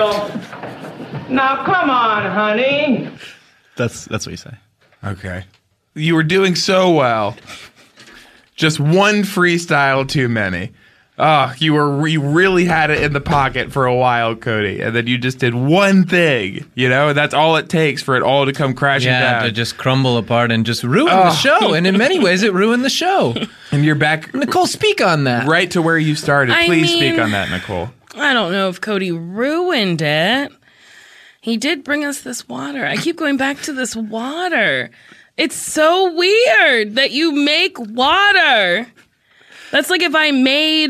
Now come on, honey. That's that's what you say. Okay. You were doing so well. Just one freestyle too many. Oh, you were you really had it in the pocket for a while, Cody, and then you just did one thing, you know, and that's all it takes for it all to come crashing Yeah, down. to just crumble apart and just ruin Oh. the show. And in many ways, it ruined the show. And you're back Nicole, speak on that. right to where you started. I Please mean- speak on that, Nicole. I don't know if Cody ruined it. He did bring us this water. I keep going back to this water. It's so weird that you make water. That's like if I made,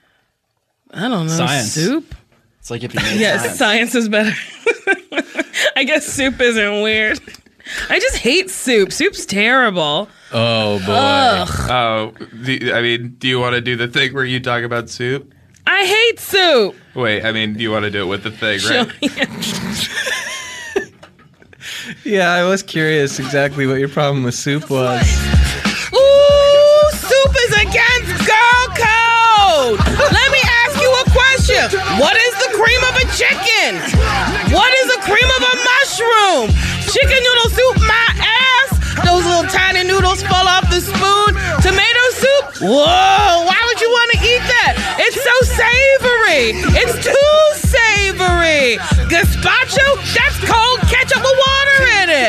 I don't know, Science. soup. It's like if you made Yes, science. science is better. I guess soup isn't weird. I just hate soup. Soup's terrible. Oh, boy. Ugh. Oh, do, I mean, do you want to do the thing where you talk about soup? I hate soup. Wait, I mean, do you want to do it with the thing, Show right? me. Yeah, I was curious exactly what your problem with soup was. Ooh, soup is against girl code. Let me ask you a question. What is the cream of a chicken? What is the cream of a mushroom? Chicken noodle soup, my ass. Those little tiny noodles fall off the spoon. Tomato soup? Whoa, why would you want to eat that? It's so savory. It's too savory. Gazpacho? That's cold ketchup with water in it.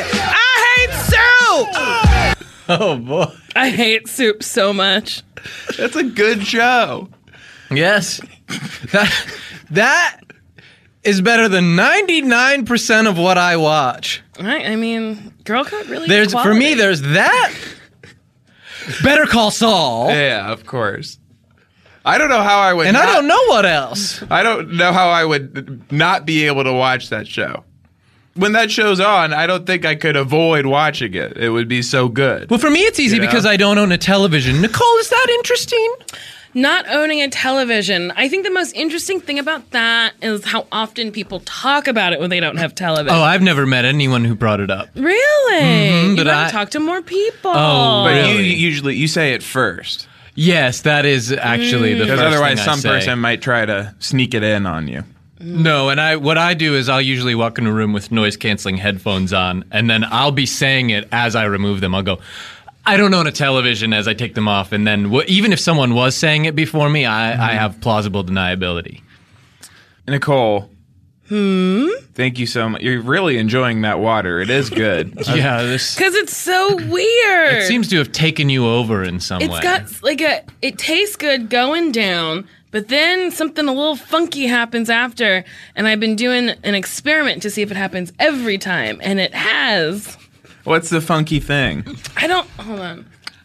I hate soup. Oh, boy. I hate soup so much. That's a good show. Yes. That, that is better than ninety-nine percent of what I watch. I, I mean, girl code really. There's For me, quality. there's that. Better Call Saul. Yeah, of course. I don't know how I would And not, I don't know what else. I don't know how I would not be able to watch that show. When that show's on, I don't think I could avoid watching it. It would be so good. Well, for me, it's easy You know? because I don't own a television. Nicole, is that interesting? Not owning a television. I think the most interesting thing about that is how often people talk about it when they don't have television. Oh, I've never met anyone who brought it up. Really? Mhm, you but gotta I- talk to more people. Oh, But you Really? usually you say it first. Yes, that is actually the Because first otherwise thing I some say. person might try to sneak it in on you. No, and I what I do is I'll usually walk in a room with noise canceling headphones on, and then I'll be saying it as I remove them. I'll go, I don't own a television as I take them off, and then wh- even if someone was saying it before me, I, I have plausible deniability. Nicole. Hmm? Thank you so much. You're really enjoying that water. It is good. Yeah, this Because it's so weird. it seems to have taken you over in some It's way. got like a. It tastes good going down, but then something a little funky happens after, and I've been doing an experiment to see if it happens every time, and it has. What's the funky thing? I don't. Hold on.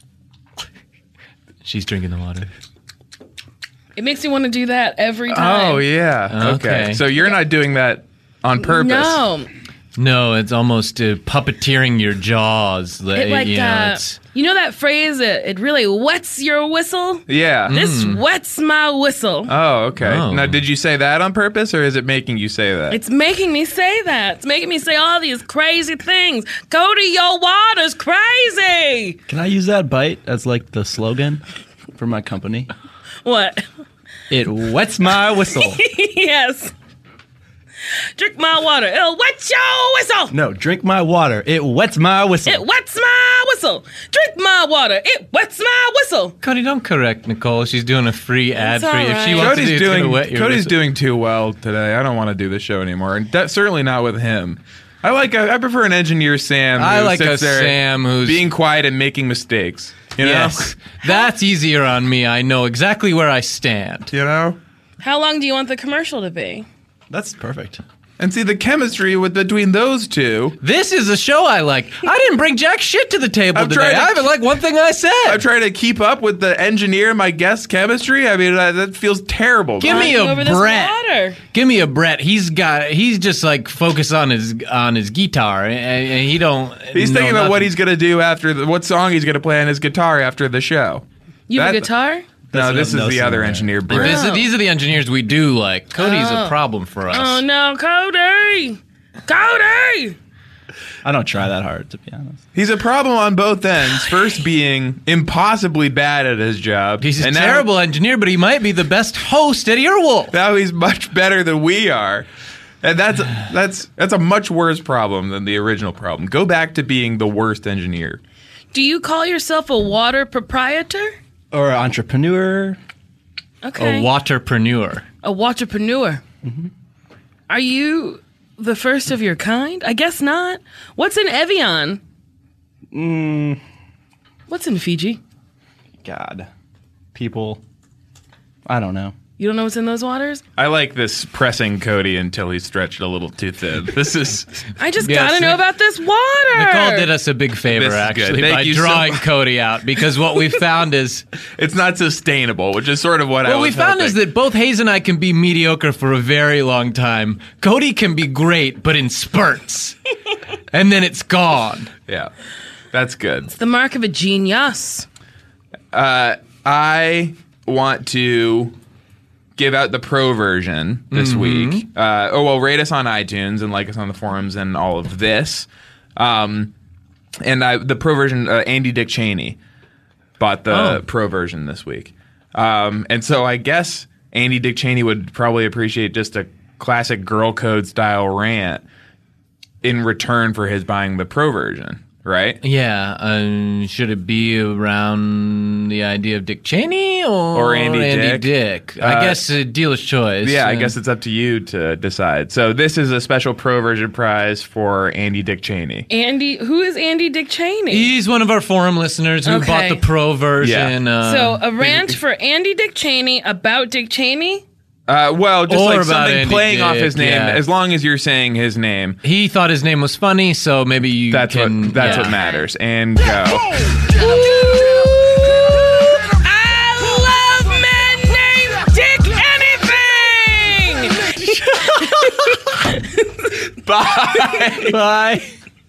She's drinking the water. It makes me want to do that every time. Oh, yeah. Okay. Okay. So you're not doing that on purpose. No, No, it's almost uh, puppeteering your jaws. Like, it like you know, uh, it's, you know that phrase. It, it really wets your whistle. Yeah. This wets my whistle. Oh, okay. Oh. Now, did you say that on purpose, or is it making you say that? It's making me say that. It's making me say all these crazy things. Cody, your water's crazy. Can I use that bite as like the slogan for my company? What? It wets my whistle. Yes. Drink my water. It'll wet your whistle. No, drink my water. It wets my whistle. It wets my whistle. Drink my water. It wets my whistle. Cody, don't correct Nicole. She's doing a free ad It's free. all If she right. wants Cody's to do, it's doing gonna wet your Cody's whistle. doing too well today. I don't want to do this show anymore, and that, certainly not with him. I like I prefer an engineer Sam. I who like sits a there Sam who's- being quiet and making mistakes. You know, Yes, that's easier on me. I know exactly where I stand. you know. How long do you want the commercial to be? That's perfect. And see the chemistry with between those two. This is a show I like. I didn't bring jack shit to the table I'm today. trying to- I haven't liked one thing I said. I'm trying to keep up with the engineer, my guest chemistry. I mean, that, that feels terrible. Give me Go a over this Brett. water. Give me a Brett. He's got. He's just like focused on his on his guitar, and, and he don't. He's know thinking about what nothing. he's gonna do after the, what song he's gonna play on his guitar after the show. You have a That- guitar? No, That's this is no the other similar. engineer, And Brett. this- these are the engineers we do like. Cody's Oh. a problem for us. Oh no, Cody! Cody! I don't try that hard, to be honest. He's a problem on both ends. First being impossibly bad at his job. He's a and now- terrible engineer, but he might be the best host at Earwolf. Now he's much better than we are. And that's that's that's a much worse problem than the original problem. Go back to being the worst engineer. Do you call yourself a water proprietor? Or entrepreneur. Okay. A waterpreneur. A waterpreneur. Mm-hmm. Are you the first of your kind? I guess not. What's in Evian? Mm, What's in Fiji? God. People. I don't know. You don't know what's in those waters? I like this pressing Cody until he's stretched a little too thin. This is I just Yes, gotta know Nic- about this water. Nicole did us a big favor, This is good. actually, Thank by you so drawing much. Cody out, because what we found is it's not sustainable, which is sort of what I what was we found hoping. is that both Hayes and I can be mediocre for a very long time. Cody can be great, but in spurts, and then it's gone. Yeah. That's good. the mark of a genius. Uh, I want to give out the pro version this Mm-hmm. week. Uh, oh, well, rate us on iTunes and like us on the forums and all of this. Um, and I, the pro version, uh, Andy Dick Cheney bought the Oh. pro version this week. Um, and so I guess Andy Dick Cheney would probably appreciate just a classic girl code style rant in return for his buying the pro version, right? Yeah, um, should it be around the idea of Dick Cheney or, Or Andy Dick? Dick? I Uh, guess a dealer's choice. Yeah, I Uh, guess it's up to you to decide. So this is a special pro version prize for Andy Dick Cheney. Andy, who is Andy Dick Cheney? He's one of our forum listeners who Okay. bought the pro version. Yeah. Uh, so a rant for Andy Dick Cheney about Dick Cheney? Uh, well, just Or like about something Andy playing off Dick, his name, yeah. as long as you're saying his name. he thought his name was funny, so maybe you That's can. what that's yeah. what matters. And go. I love my Bye. Bye.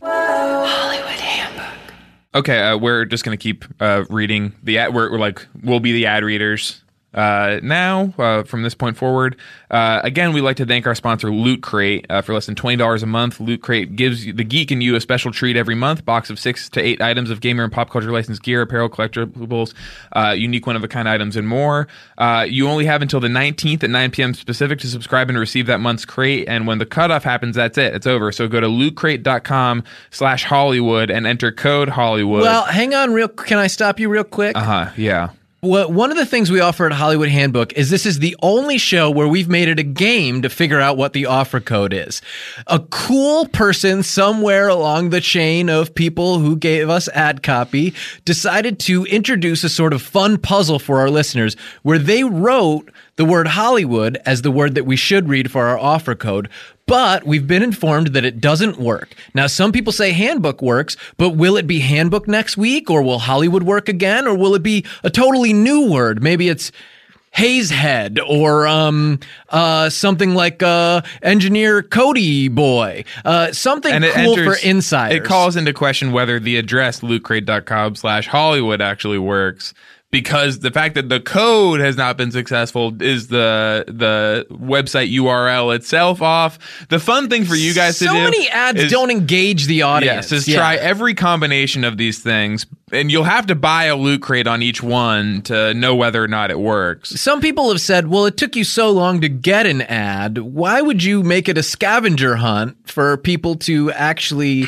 Okay, uh, we're just gonna keep uh, reading the ad. We're, we're like we'll be the ad readers uh, now uh, from this point forward. Uh, again, we'd like to thank our sponsor Loot Crate. Uh, for less than twenty dollars a month, Loot Crate gives you, the geek in you a special treat every month. Box of six to eight items of gamer and pop culture licensed gear, apparel, collectibles, uh, unique one of a kind items, and more. Uh, you only have until the nineteenth at nine p.m. Pacific to subscribe and receive that month's crate. And when the cutoff happens, that's it. It's over. So go to lootcrate.com slash Hollywood and enter code Hollywood. Well, hang on real Can I stop you real quick? Uh-huh, yeah. Well, one of the things we offer at Hollywood Handbook is this is the only show where we've made it a game to figure out what the offer code is. A cool person somewhere along the chain of people who gave us ad copy decided to introduce a sort of fun puzzle for our listeners where they wrote the word Hollywood as the word that we should read for our offer code. But we've been informed that it doesn't work. Now, some people say handbook works, but will it be handbook next week, or will Hollywood work again, or will it be a totally new word? Maybe it's Hayes Head, or um, uh, something like uh, Engineer Cody Boy, uh, something And it cool enters- for insiders. It calls into question whether the address lootcrate.com slash Hollywood actually works. Because the fact that the code has not been successful is the the website U R L itself off. The fun thing for you guys to so do many ads is, don't engage the audience. Yes, is Yeah. try every combination of these things, and you'll have to buy a Loot Crate on each one to know whether or not it works. Some people have said, well, it took you so long to get an ad. Why would you make it a scavenger hunt for people to actually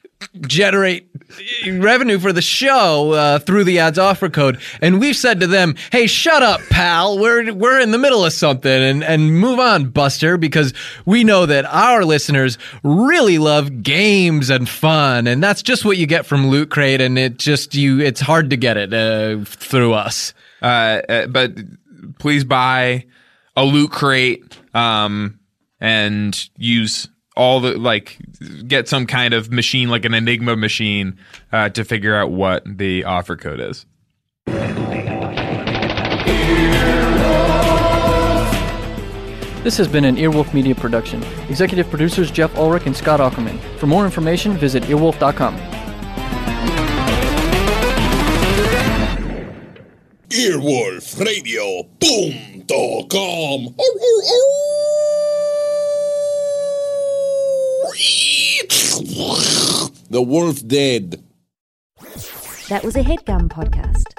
generate revenue for the show uh, through the ads offer code? And we've said to them, hey, shut up, pal. We're we're in the middle of something, and, and move on, Buster, because we know that our listeners really love games and fun, and that's just what you get from Loot Crate, and it just you it's hard to get it uh, through us. Uh, uh, but please buy a Loot Crate um, and use all the, like, get some kind of machine, like an Enigma machine, uh, to figure out what the offer code is. This has been an Earwolf Media production. Executive producers Jeff Ulrich and Scott Ackerman. For more information, visit earwolf dot com. earwolf radio punto com. The wolf dead. That was a HeadGum podcast.